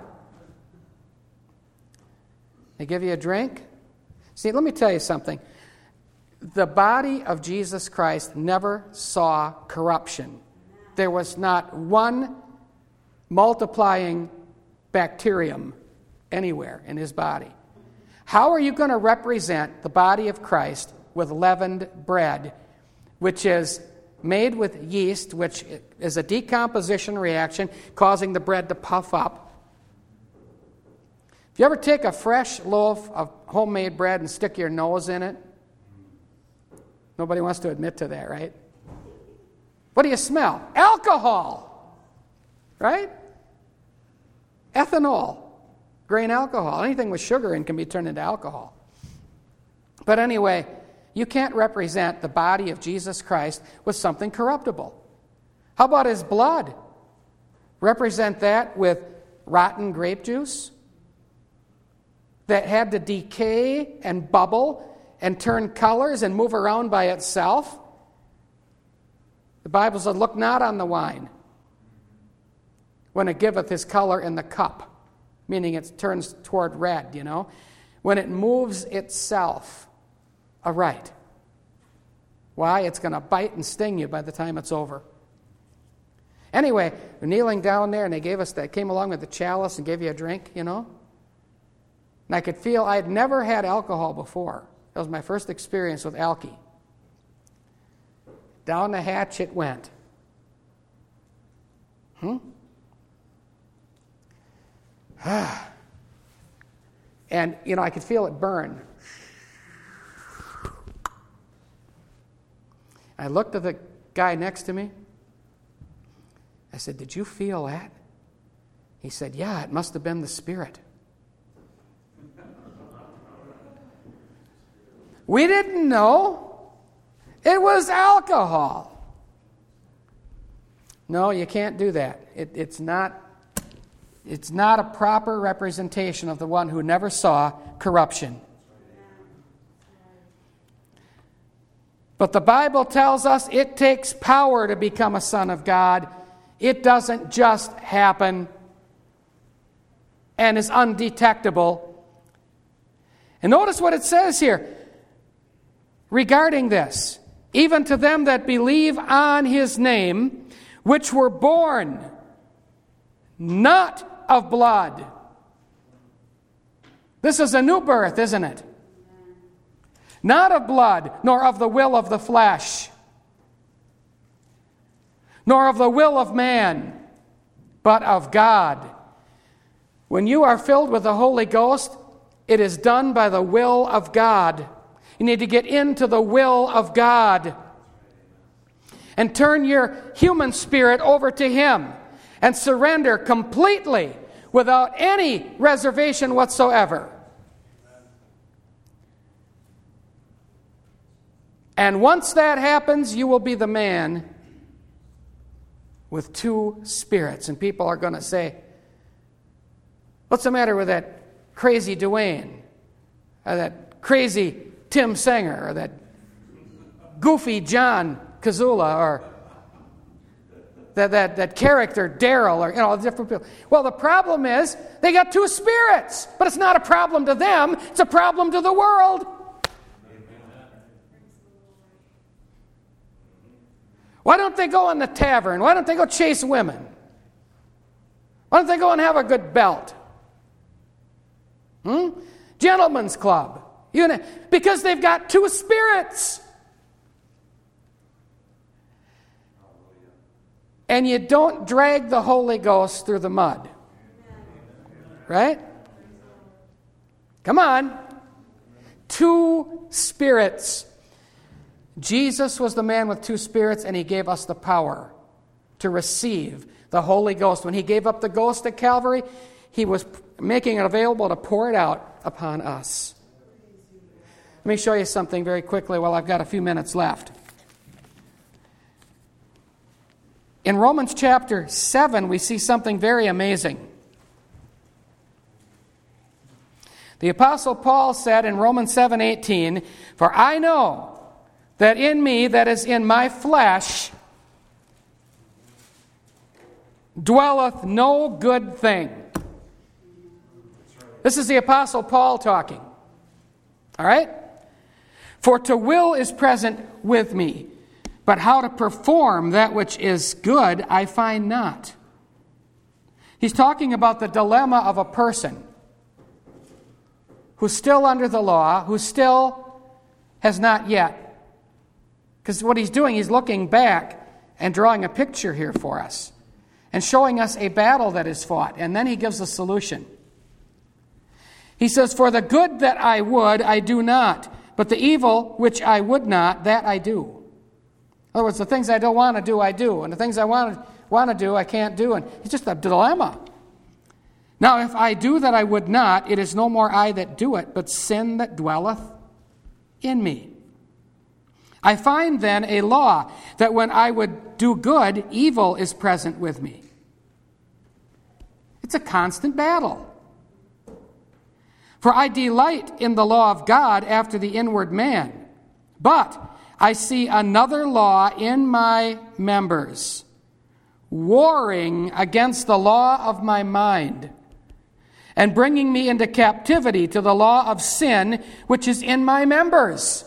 They give you a drink. See, let me tell you something. The body of Jesus Christ never saw corruption. There was not one multiplying bacterium anywhere in His body. How are you going to represent the body of Christ with leavened bread, which is made with yeast, which is a decomposition reaction causing the bread to puff up? If you ever take a fresh loaf of homemade bread and stick your nose in it, nobody wants to admit to that, right? What do you smell? Alcohol, right? Ethanol, grain alcohol. Anything with sugar in can be turned into alcohol. But anyway, you can't represent the body of Jesus Christ with something corruptible. How about His blood? Represent that with rotten grape juice? that had to decay and bubble and turn colors and move around by itself. The Bible said, look not on the wine when it giveth his color in the cup, meaning it turns toward red, you know, when it moves itself aright. Why? It's going to bite and sting you by the time it's over. Anyway, we're kneeling down there, and they gave us that, came along with the chalice and gave you a drink, you know. And I could feel, I had never had alcohol before. That was my first experience with alky. Down the hatch it went. Hmm? And, you know, I could feel it burn. I looked at the guy next to me. I said, did you feel that? He said, yeah, it must have been the Spirit. We didn't know. It was alcohol. No, you can't do that. It, it's not, it's not a proper representation of the one who never saw corruption. But the Bible tells us it takes power to become a son of God. It doesn't just happen and is undetectable. And notice what it says here regarding this. Even to them that believe on his name, which were born not of blood. This is a new birth, isn't it? Not of blood, nor of the will of the flesh, nor of the will of man, but of God. When you are filled with the Holy Ghost, it is done by the will of God. You need to get into the will of God and turn your human spirit over to Him and surrender completely without any reservation whatsoever. And once that happens, you will be the man with two spirits. And people are going to say, what's the matter with that crazy Dwayne? Or that crazy Tim Singer? Or that goofy John Kazula? Or that, that, that character Daryl? Or, you know, different people. Well, the problem is they got two spirits. But it's not a problem to them. It's a problem to the world. Why don't they go in the tavern? Why don't they go chase women? Why don't they go and have a good belt? Hmm? Gentlemen's club. You know, because they've got two spirits. And you don't drag the Holy Ghost through the mud. Right? Come on. Two spirits. Jesus was the man with two spirits, and He gave us the power to receive the Holy Ghost. When He gave up the ghost at Calvary, He was making it available to pour it out upon us. Let me show you something very quickly while I've got a few minutes left. In Romans chapter seven, we see something very amazing. The Apostle Paul said in Romans seven eighteen, "For I know that in me, that is in my flesh, dwelleth no good thing." This is the Apostle Paul talking. All right? "For to will is present with me, but how to perform that which is good I find not." He's talking about the dilemma of a person who's still under the law, who still has not yet. Because what he's doing, he's looking back and drawing a picture here for us and showing us a battle that is fought. And then he gives a solution. He says, "For the good that I would, I do not, but the evil which I would not, that I do." In other words, the things I don't want to do, I do. And the things I want to, want to do, I can't do. And it's just a dilemma. "Now, if I do that I would not, it is no more I that do it, but sin that dwelleth in me. I find then a law, that when I would do good, evil is present with me." It's a constant battle. For I delight in the law of God after the inward man. But I see another law in my members, warring against the law of my mind, and bringing me into captivity to the law of sin which is in my members.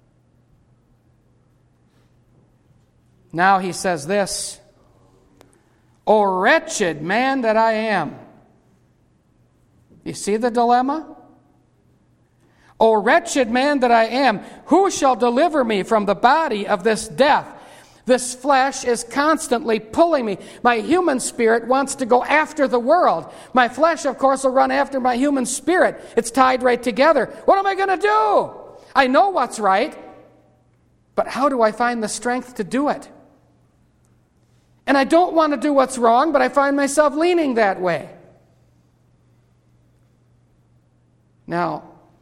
Now he says this, O wretched man that I am. You see the dilemma? O wretched man that I am, who shall deliver me from the body of this death? This flesh is constantly pulling me. My human spirit wants to go after the world. My flesh, of course, will run after my human spirit. It's tied right together. What am I going to do? I know what's right, but how do I find the strength to do it? And I don't want to do what's wrong, but I find myself leaning that way. Now,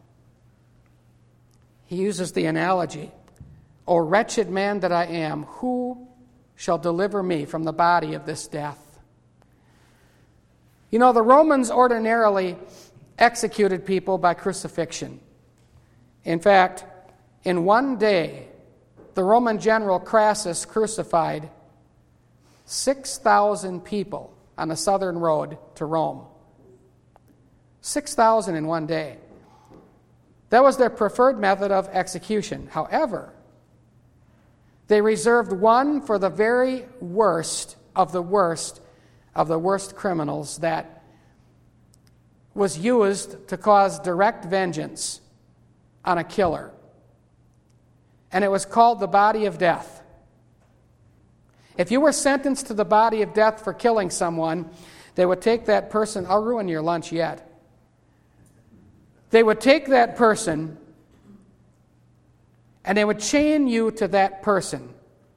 he uses the analogy, O wretched man that I am, who shall deliver me from the body of this death? You know, the Romans ordinarily executed people by crucifixion. In fact, in one day, the Roman general Crassus crucified six thousand people on the southern road to Rome. six thousand in one day. That was their preferred method of execution. However, they reserved one for the very worst of the worst of the worst criminals that was used to cause direct vengeance on a killer. And it was called the body of death. If you were sentenced to the body of death for killing someone, they would take that person, I'll ruin your lunch yet. They would take that person and they would chain you to that person,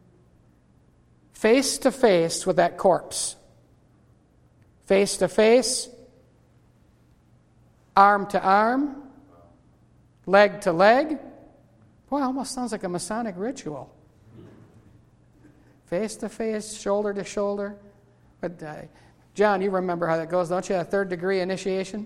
face to face with that corpse. Face to face, arm to arm, leg to leg. Boy, it almost sounds like a Masonic ritual. Face to face, shoulder to shoulder. But uh, John, you remember how that goes, don't you? A third degree initiation?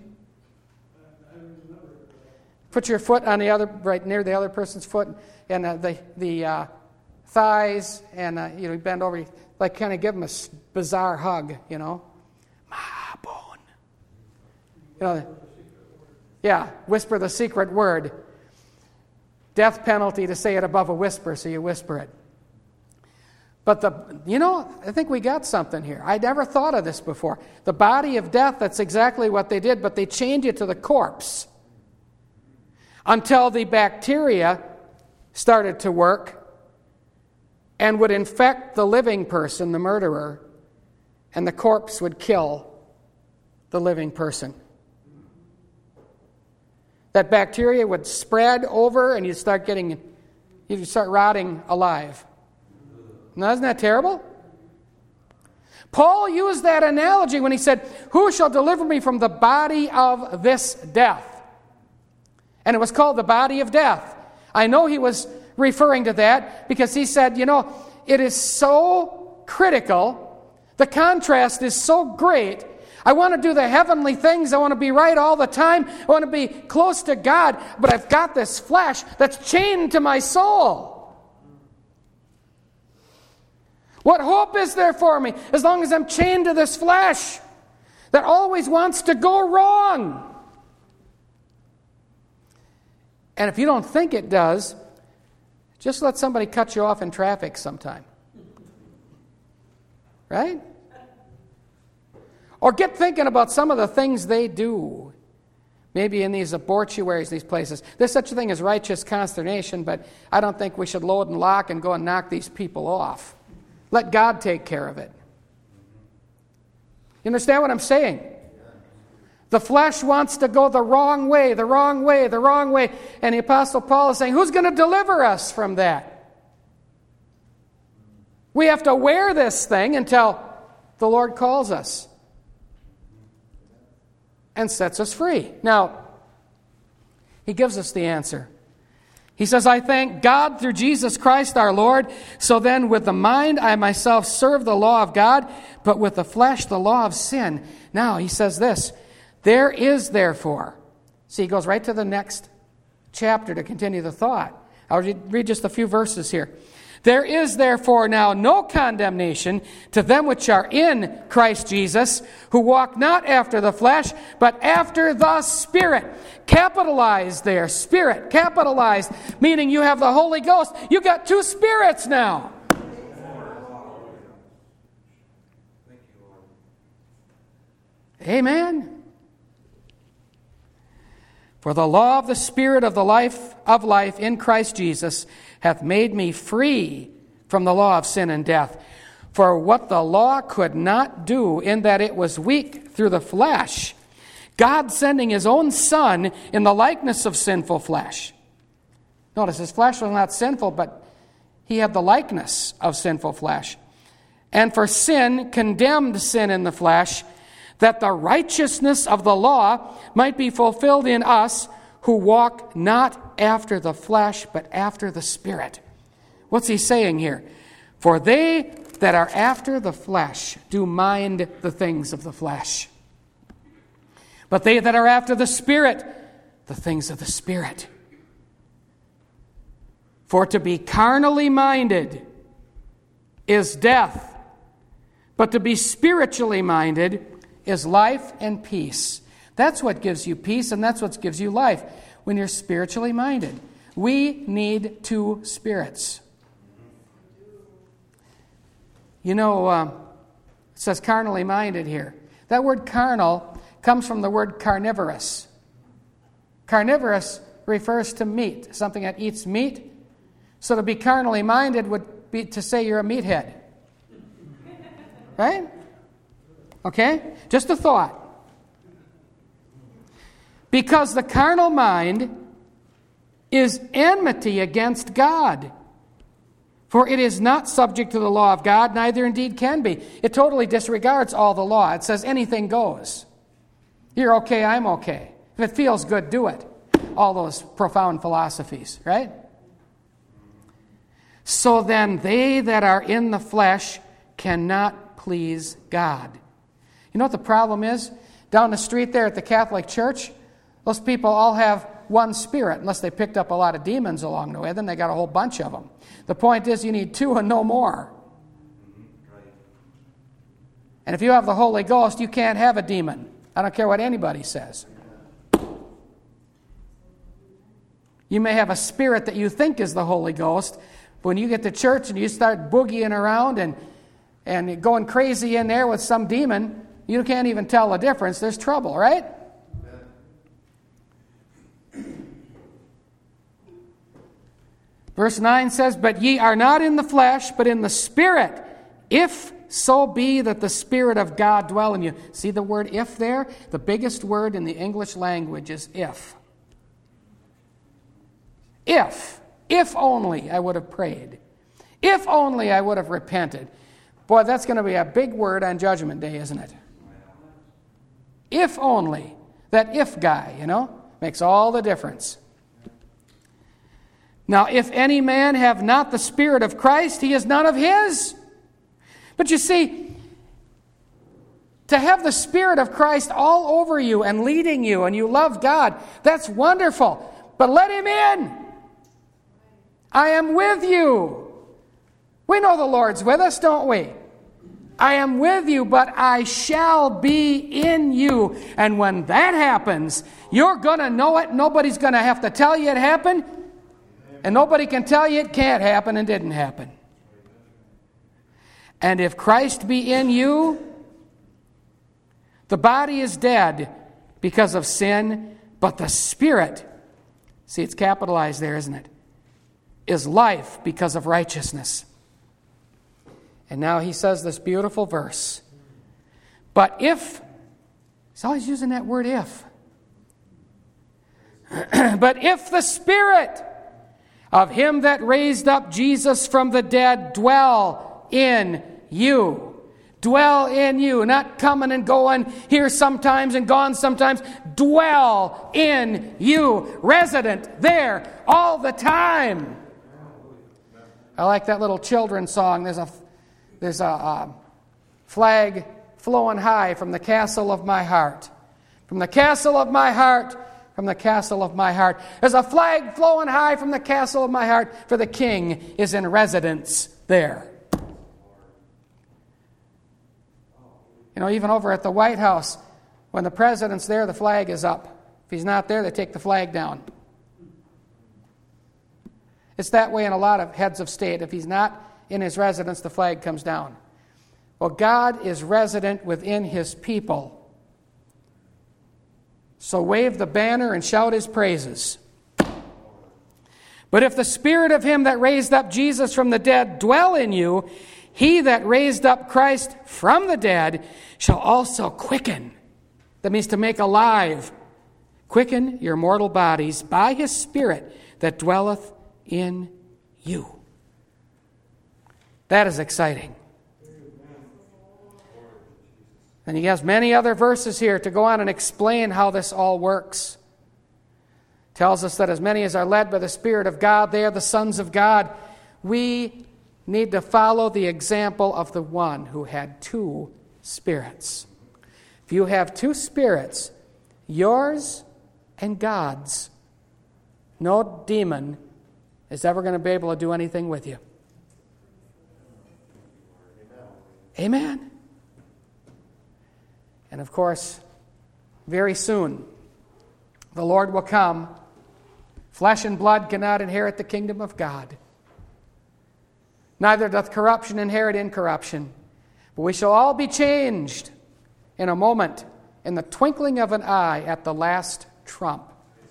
Put your foot on the other, right near the other person's foot, and uh, the the uh, thighs, and uh, you know, bend over, like kind of give them a bizarre hug, you know. Ma bone. You know, yeah, whisper the secret word. Death penalty to say it above a whisper, so you whisper it. But the, you know, I think we got something here. I never thought of this before. The body of death, that's exactly what they did, but they chained you to the corpse until the bacteria started to work and would infect the living person, the murderer, and the corpse would kill the living person. That bacteria would spread over and you'd start getting, you'd start rotting alive. Now, isn't that terrible? Paul used that analogy when he said, who shall deliver me from the body of this death? And it was called the body of death. I know he was referring to that because he said, you know, it is so critical. The contrast is so great. I want to do the heavenly things. I want to be right all the time. I want to be close to God. But I've got this flesh that's chained to my soul. What hope is there for me as long as I'm chained to this flesh that always wants to go wrong? And if you don't think it does, just let somebody cut you off in traffic sometime. Right? Or get thinking about some of the things they do. Maybe in these abortuaries, these places. There's such a thing as righteous consternation, but I don't think we should load and lock and go and knock these people off. Let God take care of it. You understand what I'm saying? The flesh wants to go the wrong way, the wrong way, the wrong way. And the Apostle Paul is saying, who's going to deliver us from that? We have to wear this thing until the Lord calls us and sets us free. Now, he gives us the answer. He says, I thank God through Jesus Christ our Lord. So then with the mind I myself serve the law of God, but with the flesh the law of sin. Now he says this, there is therefore. See, he goes right to the next chapter to continue the thought. I'll read just a few verses here. There is therefore now no condemnation to them which are in Christ Jesus, who walk not after the flesh, but after the Spirit. Capitalized there, Spirit, capitalized, meaning you have the Holy Ghost. You got two spirits now. Amen. For the law of the Spirit of the life of life in Christ Jesus hath made me free from the law of sin and death. For what the law could not do, in that it was weak through the flesh, God sending his own Son in the likeness of sinful flesh. Notice, his flesh was not sinful, but he had the likeness of sinful flesh. And for sin, condemned sin in the flesh, that the righteousness of the law might be fulfilled in us who walk not after the flesh, but after the Spirit. What's he saying here? For they that are after the flesh do mind the things of the flesh. But they that are after the Spirit, the things of the Spirit. For to be carnally minded is death, but to be spiritually minded is life and peace. That's what gives you peace, and that's what gives you life, when you're spiritually minded. We need two spirits. You know, uh, it says carnally minded here. That word carnal comes from the word carnivorous. Carnivorous refers to meat, something that eats meat. So to be carnally minded would be to say you're a meathead. Right? Okay? Just a thought. Because the carnal mind is enmity against God. For it is not subject to the law of God, neither indeed can be. It totally disregards all the law. It says anything goes. You're okay, I'm okay. If it feels good, do it. All those profound philosophies, right? So then they that are in the flesh cannot please God. You know what the problem is? Down the street there at the Catholic Church, those people all have one spirit, unless they picked up a lot of demons along the way. Then they got a whole bunch of them. The point is you need two and no more. And if you have the Holy Ghost, you can't have a demon. I don't care what anybody says. You may have a spirit that you think is the Holy Ghost, but when you get to church and you start boogieing around and, and going crazy in there with some demon, you can't even tell the difference. There's trouble, right? Verse nine says, but ye are not in the flesh, but in the Spirit, if so be that the Spirit of God dwell in you. See the word if there? The biggest word in the English language is if. If. If only I would have prayed. If only I would have repented. Boy, that's going to be a big word on Judgment Day, isn't it? If only. That if guy, you know, makes all the difference. Now, if any man have not the Spirit of Christ, he is none of his. But you see, to have the Spirit of Christ all over you and leading you and you love God, that's wonderful. But let him in. I am with you. We know the Lord's with us, don't we? I am with you, but I shall be in you. And when that happens, you're going to know it. Nobody's going to have to tell you it happened. And nobody can tell you it can't happen and didn't happen. And if Christ be in you, the body is dead because of sin, but the Spirit, see, it's capitalized there, isn't it, is life because of righteousness. And now he says this beautiful verse. But if, he's always using that word if. But if the Spirit of him that raised up Jesus from the dead dwell in you. Dwell in you. Not coming and going here sometimes and gone sometimes. Dwell in you. Resident there all the time. I like that little children's song. There's a, there's a, a flag flowing high from the castle of my heart. From the castle of my heart from the castle of my heart. There's a flag flowing high from the castle of my heart, for the King is in residence there. You know, even over at the White House, when the president's there, the flag is up. If he's not there, they take the flag down. It's that way in a lot of heads of state. If he's not in his residence, the flag comes down. Well, God is resident within his people. So wave the banner and shout his praises. But if the Spirit of him that raised up Jesus from the dead dwell in you, he that raised up Christ from the dead shall also quicken. That means to make alive. Quicken your mortal bodies by his Spirit that dwelleth in you. That is exciting. And he has many other verses here to go on and explain how this all works. Tells us that as many as are led by the Spirit of God, they are the sons of God. We need to follow the example of the one who had two spirits. If you have two spirits, yours and God's, no demon is ever going to be able to do anything with you. Amen. And of course, very soon, the Lord will come. Flesh and blood cannot inherit the kingdom of God. Neither doth corruption inherit incorruption. But we shall all be changed in a moment, in the twinkling of an eye, at the last trump.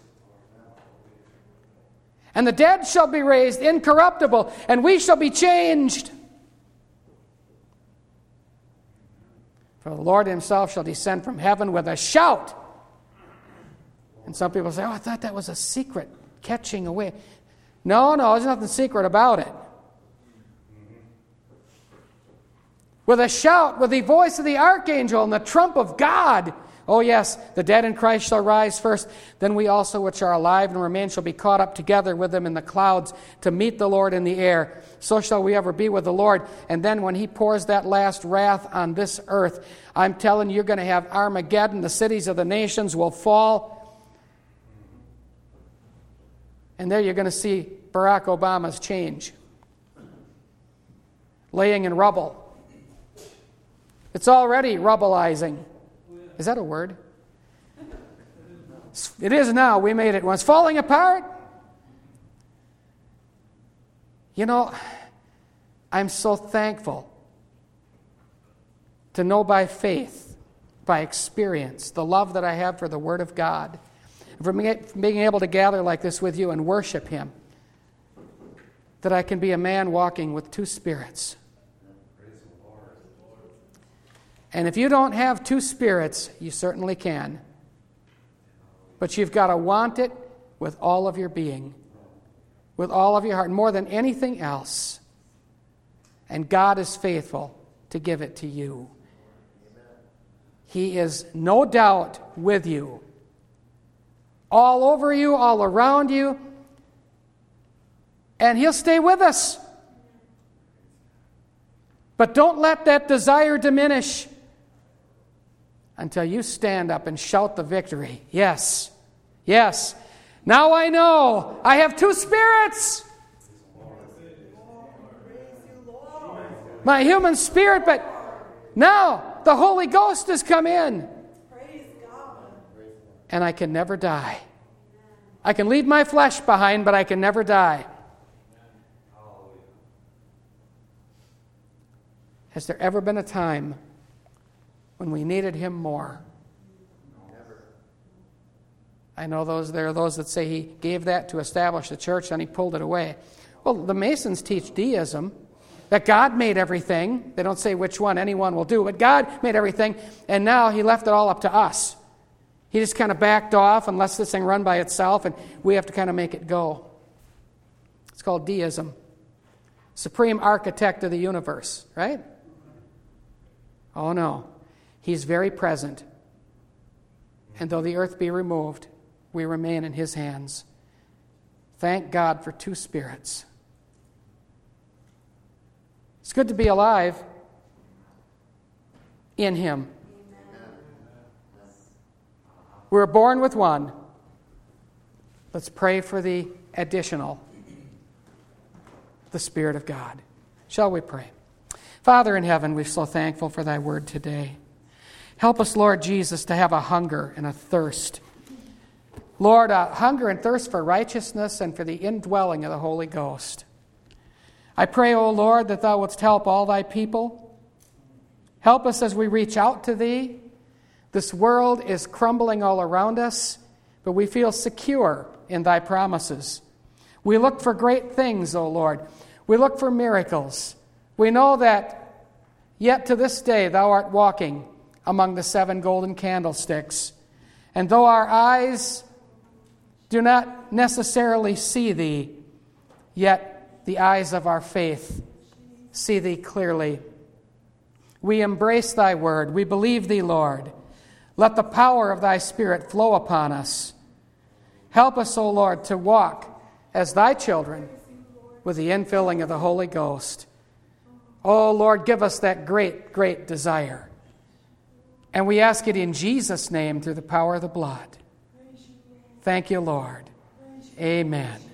And the dead shall be raised incorruptible, and we shall be changed. For the Lord himself shall descend from heaven with a shout. And some people say, oh, I thought that was a secret catching away. No, no, there's nothing secret about it. With a shout, with the voice of the archangel and the trump of God. Oh yes, the dead in Christ shall rise first. Then we also which are alive and remain shall be caught up together with them in the clouds to meet the Lord in the air. So shall we ever be with the Lord. And then when he pours that last wrath on this earth, I'm telling you, you're going to have Armageddon. The cities of the nations will fall. And there you're going to see Barack Obama's change. Laying in rubble. It's already rubbleizing. Is that a word? It is now. We made it once. Falling apart. You know, I'm so thankful to know by faith, by experience, the love that I have for the Word of God. For being able to gather like this with you and worship him. That I can be a man walking with two spirits. And if you don't have two spirits, you certainly can. But you've got to want it with all of your being, with all of your heart, more than anything else. And God is faithful to give it to you. He is no doubt with you, all over you, all around you, and he'll stay with us. But don't let that desire diminish until you stand up and shout the victory. Yes, yes. Now I know I have two spirits. My human spirit, but now the Holy Ghost has come in. And I can never die. I can leave my flesh behind, but I can never die. Has there ever been a time when we needed him more? Never. I know those there are those that say he gave that to establish the church and he pulled it away. Well, the Masons teach deism, that God made everything. They don't say which one anyone will do, but God made everything, and now he left it all up to us. He just kind of backed off and lets this thing run by itself, and we have to kind of make it go. It's called deism. Supreme architect of the universe, right? Oh no. He's very present. And though the earth be removed, we remain in his hands. Thank God for two spirits. It's good to be alive in him. We were born with one, Let's pray for the additional, the Spirit of God. Shall we pray? Father in heaven, we're so thankful for thy word today. Help us, Lord Jesus, to have a hunger and a thirst. Lord, a hunger and thirst for righteousness and for the indwelling of the Holy Ghost. I pray, O Lord, that thou wouldst help all thy people. Help us as we reach out to thee. This world is crumbling all around us, but we feel secure in thy promises. We look for great things, O Lord. We look for miracles. We know that yet to this day thou art walking among the seven golden candlesticks. And though our eyes do not necessarily see thee, yet the eyes of our faith see thee clearly. We embrace thy word. We believe thee, Lord. Let the power of thy Spirit flow upon us. Help us, O Lord, to walk as thy children with the infilling of the Holy Ghost. Oh, Lord, give us that great, great desire. And we ask it in Jesus' name through the power of the blood. Thank you, Lord. Amen.